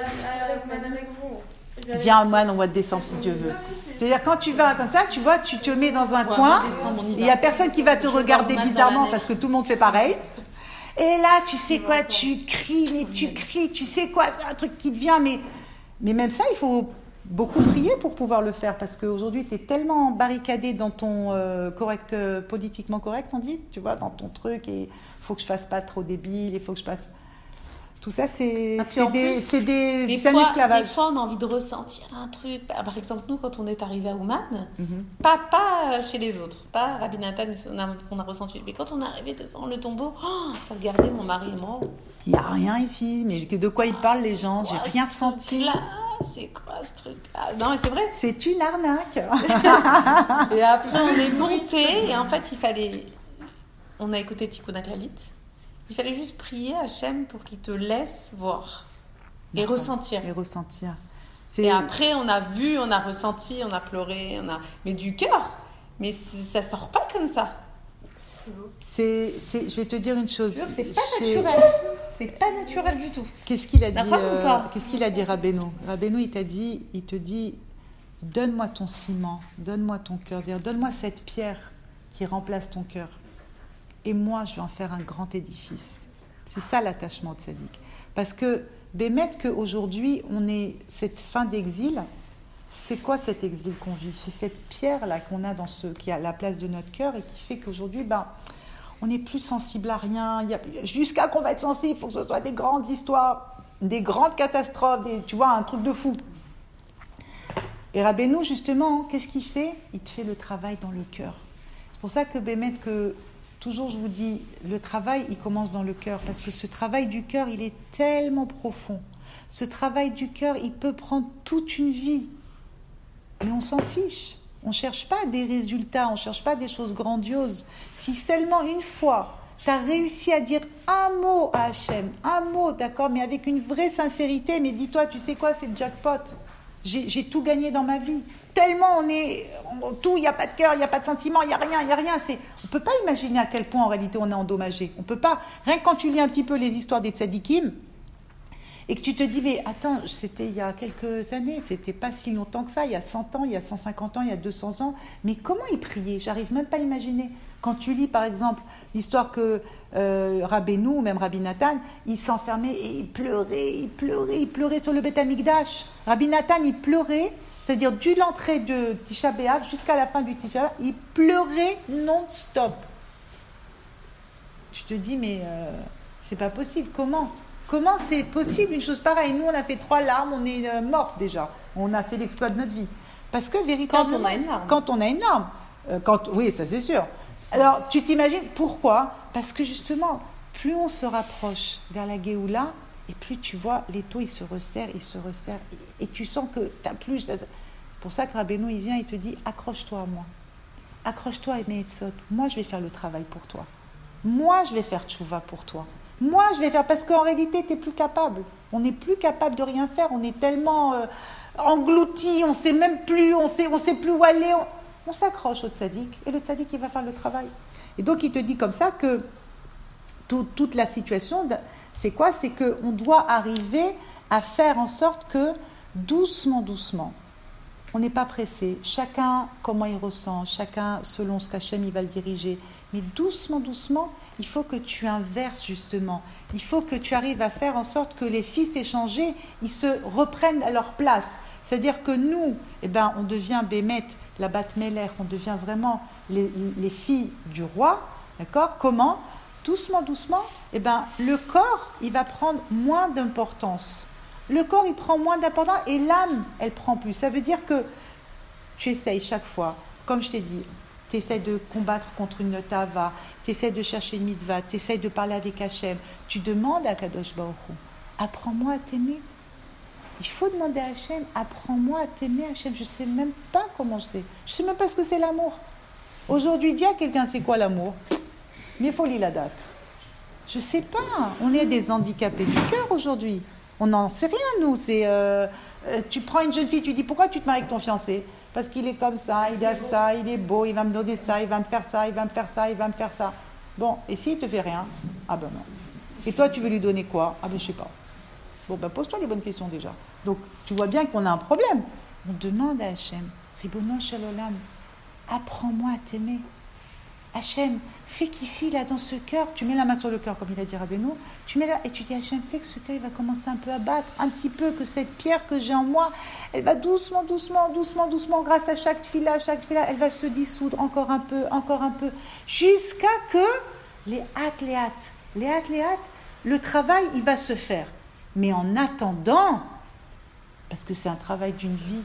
Viens, man, au mois de décembre, si Dieu veut. C'est-à-dire, quand tu vas comme ça, tu vois, tu te mets dans un ouais, coin, il n'y a personne qui va te regarder bizarrement parce que tout le monde fait pareil. Et là, tu sais quoi, tu cries, mais tu cries, tu sais quoi, c'est un truc qui te vient, mais, mais même ça, il faut beaucoup prier pour pouvoir le faire parce qu'aujourd'hui, tu es tellement barricadé dans ton euh, correct, euh, politiquement correct, on dit, tu vois, dans ton truc, et il faut que je fasse pas trop débile, il faut que je fasse... Tout ça, c'est, ah, c'est, des, plus, c'est, des, des c'est fois, un esclavage. Des fois, on a envie de ressentir un truc. Par exemple, nous, quand on est arrivé à Ouman, mm-hmm. pas, pas chez les autres, pas Rabbi Nathan, on a, on a ressenti. Mais quand on est arrivé devant le tombeau, oh, ça regardait mon mari et moi. Il n'y a rien ici, mais de quoi ils parlent les gens? J'ai rien ressenti. Là, c'est quoi ce truc-là? Non, mais c'est vrai. C'est une arnaque. Et après, on est monté et en fait, il fallait. On a écouté Tikkun HaKlalit. Il fallait juste prier Hachem pour qu'il te laisse voir et D'accord. ressentir. Et ressentir. C'est... Et après, on a vu, on a ressenti, on a pleuré, on a... mais du cœur. Mais ça sort pas comme ça. C'est, c'est, je vais te dire une chose. Jure, c'est pas Chez... naturel. C'est pas naturel du tout. Qu'est-ce qu'il a dit euh, Qu'est-ce qu'il a dit Rabbeinu Rabbeinu, il t'a dit, il te dit, donne-moi ton ciment, donne-moi ton cœur, donne-moi cette pierre qui remplace ton cœur. et moi, je vais en faire un grand édifice. C'est ça l'attachement tzaddik. Parce que, bémet qu'aujourd'hui, on est cette fin d'exil, c'est quoi cet exil qu'on vit? C'est cette pierre-là qu'on a dans ce, qui a la place de notre cœur et qui fait qu'aujourd'hui, ben, on n'est plus sensible à rien. Il y a, jusqu'à qu'on va être sensible, il faut que ce soit des grandes histoires, des grandes catastrophes, des, tu vois, un truc de fou. Et Rabbeinu, justement, qu'est-ce qu'il fait? Il te fait le travail dans le cœur. C'est pour ça que, bémet, que toujours je vous dis, le travail, il commence dans le cœur, parce que ce travail du cœur, il est tellement profond. Ce travail du cœur, il peut prendre toute une vie. Mais on s'en fiche. On ne cherche pas des résultats, on ne cherche pas des choses grandioses. Si seulement une fois, tu as réussi à dire un mot à Hachem, un mot, d'accord, mais avec une vraie sincérité, mais dis-toi, tu sais quoi, c'est le jackpot. J'ai, j'ai tout gagné dans ma vie. Tellement on est... On, tout, il n'y a pas de cœur, il n'y a pas de sentiment, il n'y a rien, il n'y a rien. C'est, on ne peut pas imaginer à quel point, en réalité, on est endommagé. On ne peut pas. Rien que quand tu lis un petit peu les histoires des tzadikim, et que tu te dis, mais attends, c'était il y a quelques années, c'était pas si longtemps que ça, il y a cent ans, il y a cent cinquante ans, il y a deux cents ans, mais comment ils priaient? J'arrive même pas à imaginer. Quand tu lis, par exemple, l'histoire que euh, Rabbeinu, ou même Rabbi Nathan, il s'enfermait et il pleurait, il pleurait, il pleurait sur le Beth Amikdash. Rabbi Nathan, il pleurait, c'est-à-dire de l'entrée de Tisha B'Av jusqu'à la fin du Tisha B'Av, il pleurait non-stop. Tu te dis, mais euh, c'est pas possible, comment? Comment c'est possible une chose pareille? Nous, on a fait trois larmes, on est euh, morte déjà. On a fait l'exploit de notre vie. Parce que véritablement... Quand on a une larme. Quand on a une larme. Euh, quand, oui, ça c'est sûr. Alors, tu t'imagines pourquoi? Parce que justement, plus on se rapproche vers la Géoula, et plus tu vois, les taux, ils se resserrent, ils se resserrent. Et, et tu sens que tu n'as plus... C'est pour ça que Rabbeinu, il vient et te dit, accroche-toi à moi. Accroche-toi à mes Etzot. Moi, je vais faire le travail pour toi. Moi, je vais faire tchouva pour toi. Moi, je vais faire, parce qu'en réalité, tu n'es plus capable. On n'est plus capable de rien faire. On est tellement euh, englouti, on ne sait même plus, on sait, on sait plus où aller. On, on s'accroche au tzaddik, et le tzaddik, il va faire le travail. Et donc, il te dit comme ça que tout, toute la situation, c'est quoi? C'est qu'on doit arriver à faire en sorte que, doucement, doucement, on n'est pas pressé. Chacun, comment il ressent, chacun, selon ce qu'Hachem, il va le diriger. Mais doucement, doucement, il faut que tu inverses justement. Il faut que tu arrives à faire en sorte que les fils échangés, ils se reprennent à leur place. C'est-à-dire que nous, eh ben, on devient Bémet, la Bat Meler, on devient vraiment les, les filles du roi. D'accord? Comment? Doucement, doucement, eh ben, le corps, il va prendre moins d'importance. Le corps, il prend moins d'importance et l'âme, elle prend plus. Ça veut dire que tu essayes chaque fois, comme je t'ai dit, tu essaies de combattre contre une tava, tu essaies de chercher une mitzvah, tu essaies de parler avec Hachem. Tu demandes à Kadosh Baruch Hu, apprends-moi à t'aimer. Il faut demander à Hachem, apprends-moi à t'aimer, Hachem. Je ne sais même pas comment je sais. Je ne sais même pas ce que c'est l'amour. Aujourd'hui, dis à quelqu'un, c'est quoi l'amour? Mais il faut lire la date. Je ne sais pas. On est des handicapés du cœur aujourd'hui. On n'en sait rien, nous. C'est, euh, euh, tu prends une jeune fille, tu dis, pourquoi tu te maries avec ton fiancé? Parce qu'il est comme ça, il a ça, il est beau, il va me donner ça, il va me faire ça, il va me faire ça, il va me faire ça. Bon, et s'il ne te fait rien? Ah ben non. Et toi, tu veux lui donner quoi? Ah ben je sais pas. Bon, ben pose-toi les bonnes questions déjà. Donc, tu vois bien qu'on a un problème. On demande à Hachem, Ribono Shel Olam, apprends-moi à t'aimer. Hachem, fais qu'ici, là, dans ce cœur, tu mets la main sur le cœur, comme il a dit Rabbeinu, tu mets là, et tu dis, Hachem, fais que ce cœur, il va commencer un peu à battre, un petit peu, que cette pierre que j'ai en moi, elle va doucement, doucement, doucement, doucement, grâce à chaque fila, chaque fila, elle va se dissoudre encore un peu, encore un peu, jusqu'à que les hâtes, les hâtes, les hâtes, les hâtes, le travail, il va se faire. Mais en attendant, parce que c'est un travail d'une vie,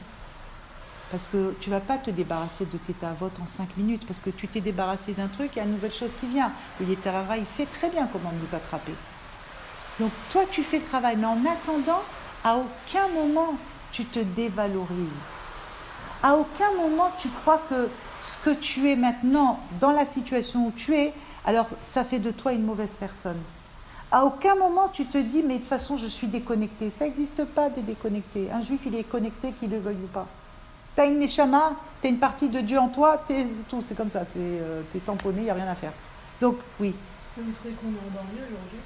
parce que tu ne vas pas te débarrasser de tes tavotes en cinq minutes, parce que tu t'es débarrassé d'un truc, il y a une nouvelle chose qui vient. Le Yetzer Hara, il sait très bien comment nous attraper. Donc toi, tu fais le travail, mais en attendant, à aucun moment, tu te dévalorises. À aucun moment, tu crois que ce que tu es maintenant, dans la situation où tu es, alors ça fait de toi une mauvaise personne. À aucun moment, tu te dis, mais de toute façon, je suis déconnecté. Ça n'existe pas, des déconnectés. Un juif, il est connecté, qu'il le veuille ou pas. Tu as une neshama, tu as une partie de Dieu en toi, c'est tout, c'est comme ça, tu euh, es tamponné, il n'y a rien à faire. Donc, oui. Vous trouvez qu'on est endormi aujourd'hui?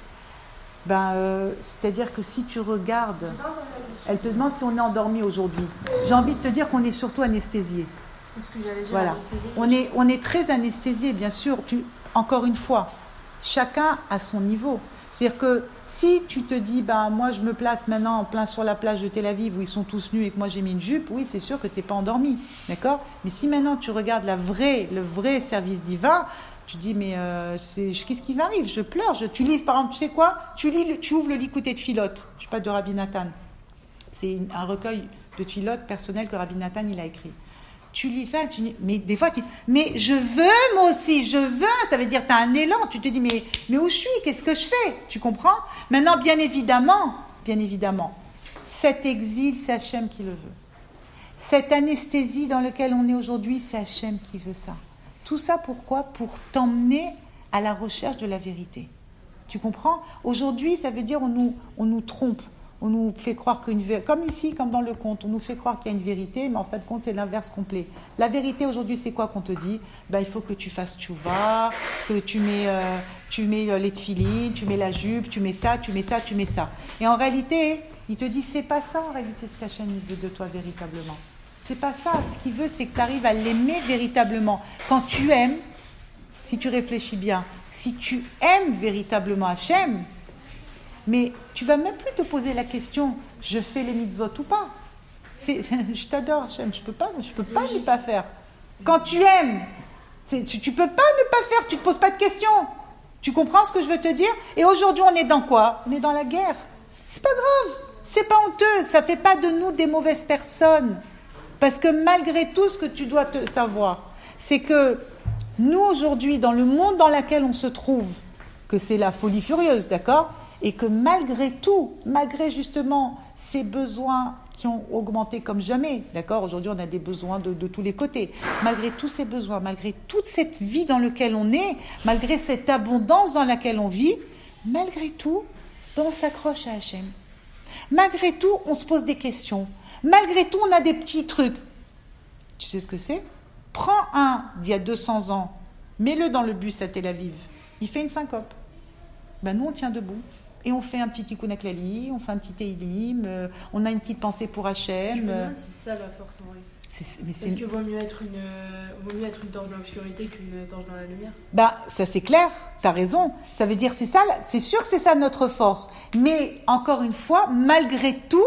Ben, euh, c'est-à-dire que si tu regardes, elle te demande si on est endormi aujourd'hui. J'ai envie de te dire qu'on est surtout anesthésié. Parce que j'avais déjà Voilà. On est, on est très anesthésié, bien sûr. Tu, encore une fois, chacun à son niveau. C'est-à-dire que si tu te dis, ben, moi je me place maintenant en plein sur la plage de Tel Aviv où ils sont tous nus et que moi j'ai mis une jupe, oui, c'est sûr que tu n'es pas endormi, d'accord? Mais si maintenant tu regardes la vraie, le vrai service divin, tu dis, mais euh, c'est, qu'est-ce qui m'arrive? Je pleure. Je, tu lis, par exemple, tu sais quoi? Tu, lis, tu ouvres le Likutei Tfilot, je ne sais pas, de Rabbi Nathan. C'est une, un recueil de Tfilot personnel que Rabbi Nathan il a écrit. Tu lis ça, tu dis, mais des fois tu dis, mais je veux moi aussi, je veux, ça veut dire tu as un élan, tu te dis, mais, mais où je suis, qu'est-ce que je fais? Tu comprends? Maintenant, bien évidemment, bien évidemment, cet exil, c'est Hachem qui le veut. Cette anesthésie dans laquelle on est aujourd'hui, c'est Hachem qui veut ça. Tout ça pourquoi? Pour t'emmener à la recherche de la vérité. Tu comprends? Aujourd'hui, ça veut dire on nous, on nous trompe. On nous fait croire qu'une vérité, comme ici, comme dans le conte, on nous fait croire qu'il y a une vérité, mais en fait, compte, c'est l'inverse complet. La vérité aujourd'hui, c'est quoi qu'on te dit? Ben, il faut que tu fasses tchouva, que tu mets, euh, tu mets les tefilines, tu mets la jupe, tu mets ça, tu mets ça, tu mets ça. Et en réalité, il te dit, c'est pas ça en réalité ce qu'Hachem veut de toi véritablement. C'est pas ça. Ce qu'il veut, c'est que tu arrives à l'aimer véritablement. Quand tu aimes, si tu réfléchis bien, si tu aimes véritablement Hachem, mais tu vas même plus te poser la question, je fais les mitzvot ou pas. C'est, je t'adore, Hachem, je peux pas, je peux pas ne pas faire. Quand tu aimes, c'est, tu peux pas ne pas faire, tu te poses pas de questions. Tu comprends ce que je veux te dire? Et aujourd'hui, on est dans quoi? On est dans la guerre. C'est pas grave, c'est pas honteux, ça fait pas de nous des mauvaises personnes. Parce que malgré tout, ce que tu dois te savoir, c'est que nous aujourd'hui, dans le monde dans lequel on se trouve, que c'est la folie furieuse, d'accord? Et que malgré tout, malgré justement ces besoins qui ont augmenté comme jamais, d'accord? Aujourd'hui, on a des besoins de, de tous les côtés. Malgré tous ces besoins, malgré toute cette vie dans laquelle on est, malgré cette abondance dans laquelle on vit, malgré tout, ben on s'accroche à Hachem. Malgré tout, on se pose des questions. Malgré tout, on a des petits trucs. Tu sais ce que c'est? Prends un d'il y a deux cents ans, mets-le dans le bus à Tel Aviv. Il fait une syncope. Ben nous, on tient debout. Et on fait un petit tikkun haklali, on fait un petit teilim, euh, on a une petite pensée pour Hachem. Je me demande si c'est ça la force en vrai. C'est, mais Parce que vaut mieux être une, euh, vaut mieux être une torche dans l'obscurité qu'une torche dans la lumière. Bah, ça c'est clair, t'as raison. Ça veut dire c'est ça, c'est sûr que c'est ça notre force. Mais encore une fois, malgré tout,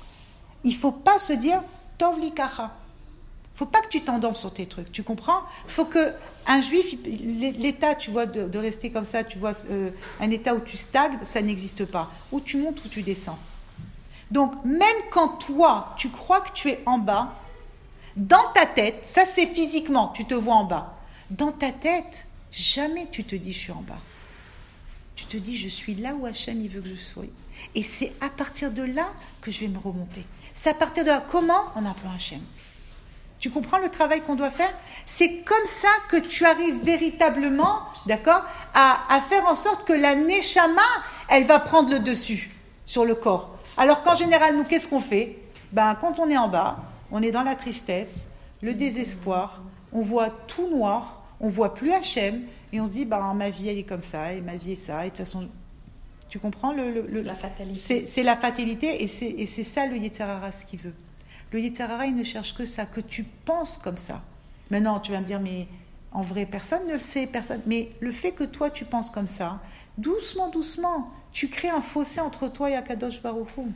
il faut pas se dire tov li kacha. Faut pas que tu t'endormes sur tes trucs, tu comprends? Faut que un juif, l'état, tu vois, de, de rester comme ça, tu vois, euh, un état où tu stagnes, ça n'existe pas. Où tu montes, où tu descends. Donc, même quand toi, tu crois que tu es en bas, dans ta tête, ça c'est physiquement, tu te vois en bas. Dans ta tête, jamais tu te dis je suis en bas. Tu te dis je suis là où Hachem il veut que je sois. Et c'est à partir de là que je vais me remonter. C'est à partir de là, comment? En appelant Hachem. Tu comprends le travail qu'on doit faire? C'est comme ça que tu arrives véritablement, d'accord, à, à faire en sorte que la neshama, elle va prendre le dessus sur le corps. Alors qu'en général, nous, qu'est-ce qu'on fait? Ben, quand on est en bas, on est dans la tristesse, le désespoir, on voit tout noir, on voit plus Hachem, et on se dit, ben, ma vie, elle est comme ça, et ma vie est ça, et de toute façon, tu comprends le... le, le la fatalité. C'est, c'est la fatalité, et c'est, et c'est ça le Yetzer Hara, ce qu'il veut. Le Yetzer Hara, il ne cherche que ça, que tu penses comme ça. Maintenant, tu vas me dire, mais en vrai, personne ne le sait, personne. Mais le fait que toi, tu penses comme ça, doucement, doucement, tu crées un fossé entre toi et Akadosh Baruch Hu.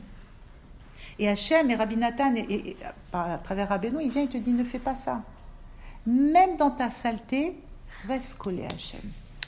Et Hachem et Rabbi Nathan, et, et, et, à travers Rabbeinu, il vient et te dit, ne fais pas ça. Même dans ta saleté, reste collé à Hachem.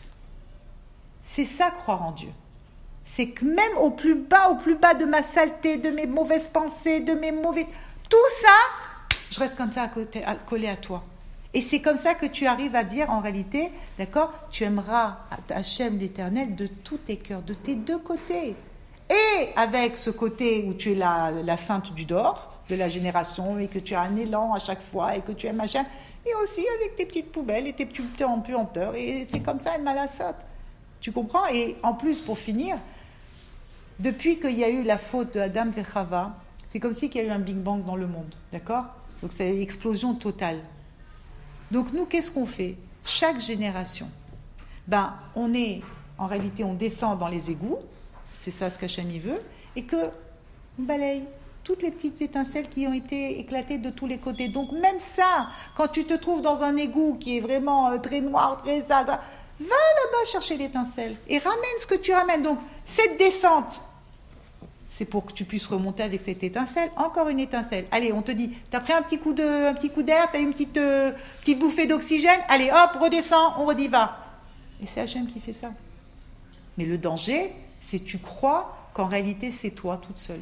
C'est ça, croire en Dieu. C'est que même au plus bas, au plus bas de ma saleté, de mes mauvaises pensées, de mes mauvais... Tout ça, je reste comme ça à côté, à, collé à toi. Et c'est comme ça que tu arrives à dire, en réalité, d'accord, tu aimeras Hachem l'Éternel de tous tes cœurs, de tes deux côtés. Et avec ce côté où tu es la, la sainte du dehors, de la génération, et que tu as un élan à chaque fois, et que tu aimes Hachem, et aussi avec tes petites poubelles et tes petites puanteurs. Et c'est comme ça, une malassote. Tu comprends? Et en plus, pour finir, depuis qu'il y a eu la faute de Adam et Chava, c'est comme si il y a eu un Big Bang dans le monde, d'accord? Donc c'est une explosion totale. Donc nous, qu'est-ce qu'on fait? Chaque génération, ben, on est, en réalité, on descend dans les égouts, c'est ça ce qu'Hachem y veut, et que on balaye toutes les petites étincelles qui ont été éclatées de tous les côtés. Donc même ça, quand tu te trouves dans un égout qui est vraiment euh, très noir, très sale, Va là-bas chercher l'étincelle et ramène ce que tu ramènes. Donc, cette descente, c'est pour que tu puisses remonter avec cette étincelle. Encore une étincelle. Allez, on te dit, tu as pris un petit coup de, un petit coup d'air, tu as eu une petite, euh, petite bouffée d'oxygène. Allez, hop, redescends, on redit va. Et c'est Hachem qui fait ça. Mais le danger, c'est que tu crois qu'en réalité, c'est toi toute seule.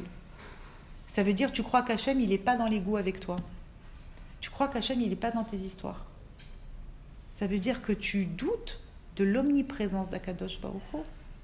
Ça veut dire, tu crois qu'Hachem, il n'est pas dans l'ego avec toi. Tu crois qu'Hachem, il n'est pas dans tes histoires. Ça veut dire que tu doutes de l'omniprésence d'Akadosh Baruch Hu.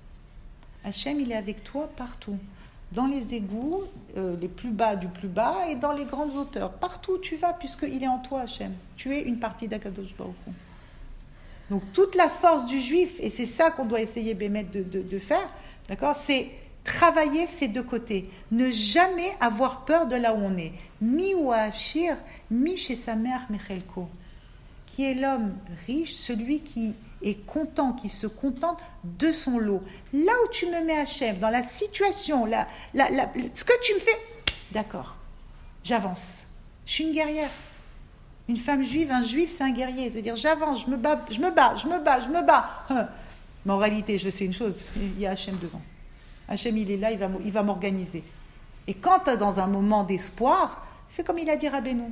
Hachem, il est avec toi partout. Dans les égouts, euh, les plus bas du plus bas, et dans les grandes hauteurs. Partout où tu vas, puisqu'il est en toi, Hachem. Tu es une partie d'Akadosh Baruch Hu. Donc, toute la force du juif, et c'est ça qu'on doit essayer, Bémet, de, de, de faire, d'accord, c'est travailler ces deux côtés. Ne jamais avoir peur de là où on est. Mi ou Achir, mi chez sa mère, Mechelko. Qui est l'homme riche, celui qui est content, qui se contente de son lot. Là où tu me mets Hachem, dans la situation, la, la, la, ce que tu me fais, d'accord, j'avance. Je suis une guerrière. Une femme juive, un juif, c'est un guerrier. C'est-à-dire, j'avance, je me bats, je me bats, je me bats, je me bats. Mais en réalité, je sais une chose, il y a Hachem devant. Hachem, il est là, il va, il va m'organiser. Et quand tu es dans un moment d'espoir, fais comme il a dit Rabbeinu.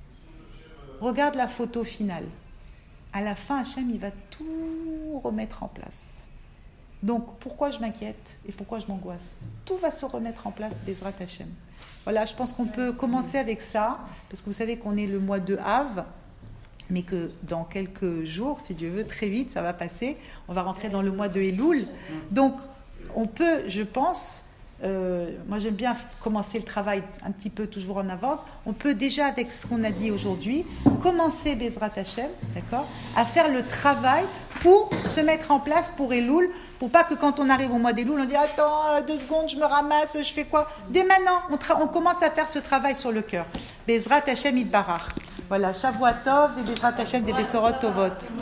Regarde la photo finale. À la fin, Hachem, il va tout remettre en place. Donc, pourquoi je m'inquiète et pourquoi je m'angoisse? Tout va se remettre en place, Bezrat Hachem. Voilà, je pense qu'on peut commencer avec ça, parce que vous savez qu'on est le mois de Av, mais que dans quelques jours, si Dieu veut, très vite, ça va passer. On va rentrer dans le mois de Elul. Donc, on peut, je pense... Euh, moi j'aime bien commencer le travail un petit peu toujours en avance. On peut déjà, avec ce qu'on a dit aujourd'hui, commencer Bezrat Hachem, d'accord, à faire le travail pour se mettre en place pour Elul, pour pas que quand on arrive au mois d'Elul on dit attends deux secondes, je me ramasse, je fais quoi. Dès maintenant on, tra- on commence à faire ce travail sur le cœur. Bezrat Hachem Yitbarach. Voilà, Shavua Tov et Bezrat Hachem des Besorot Tovot.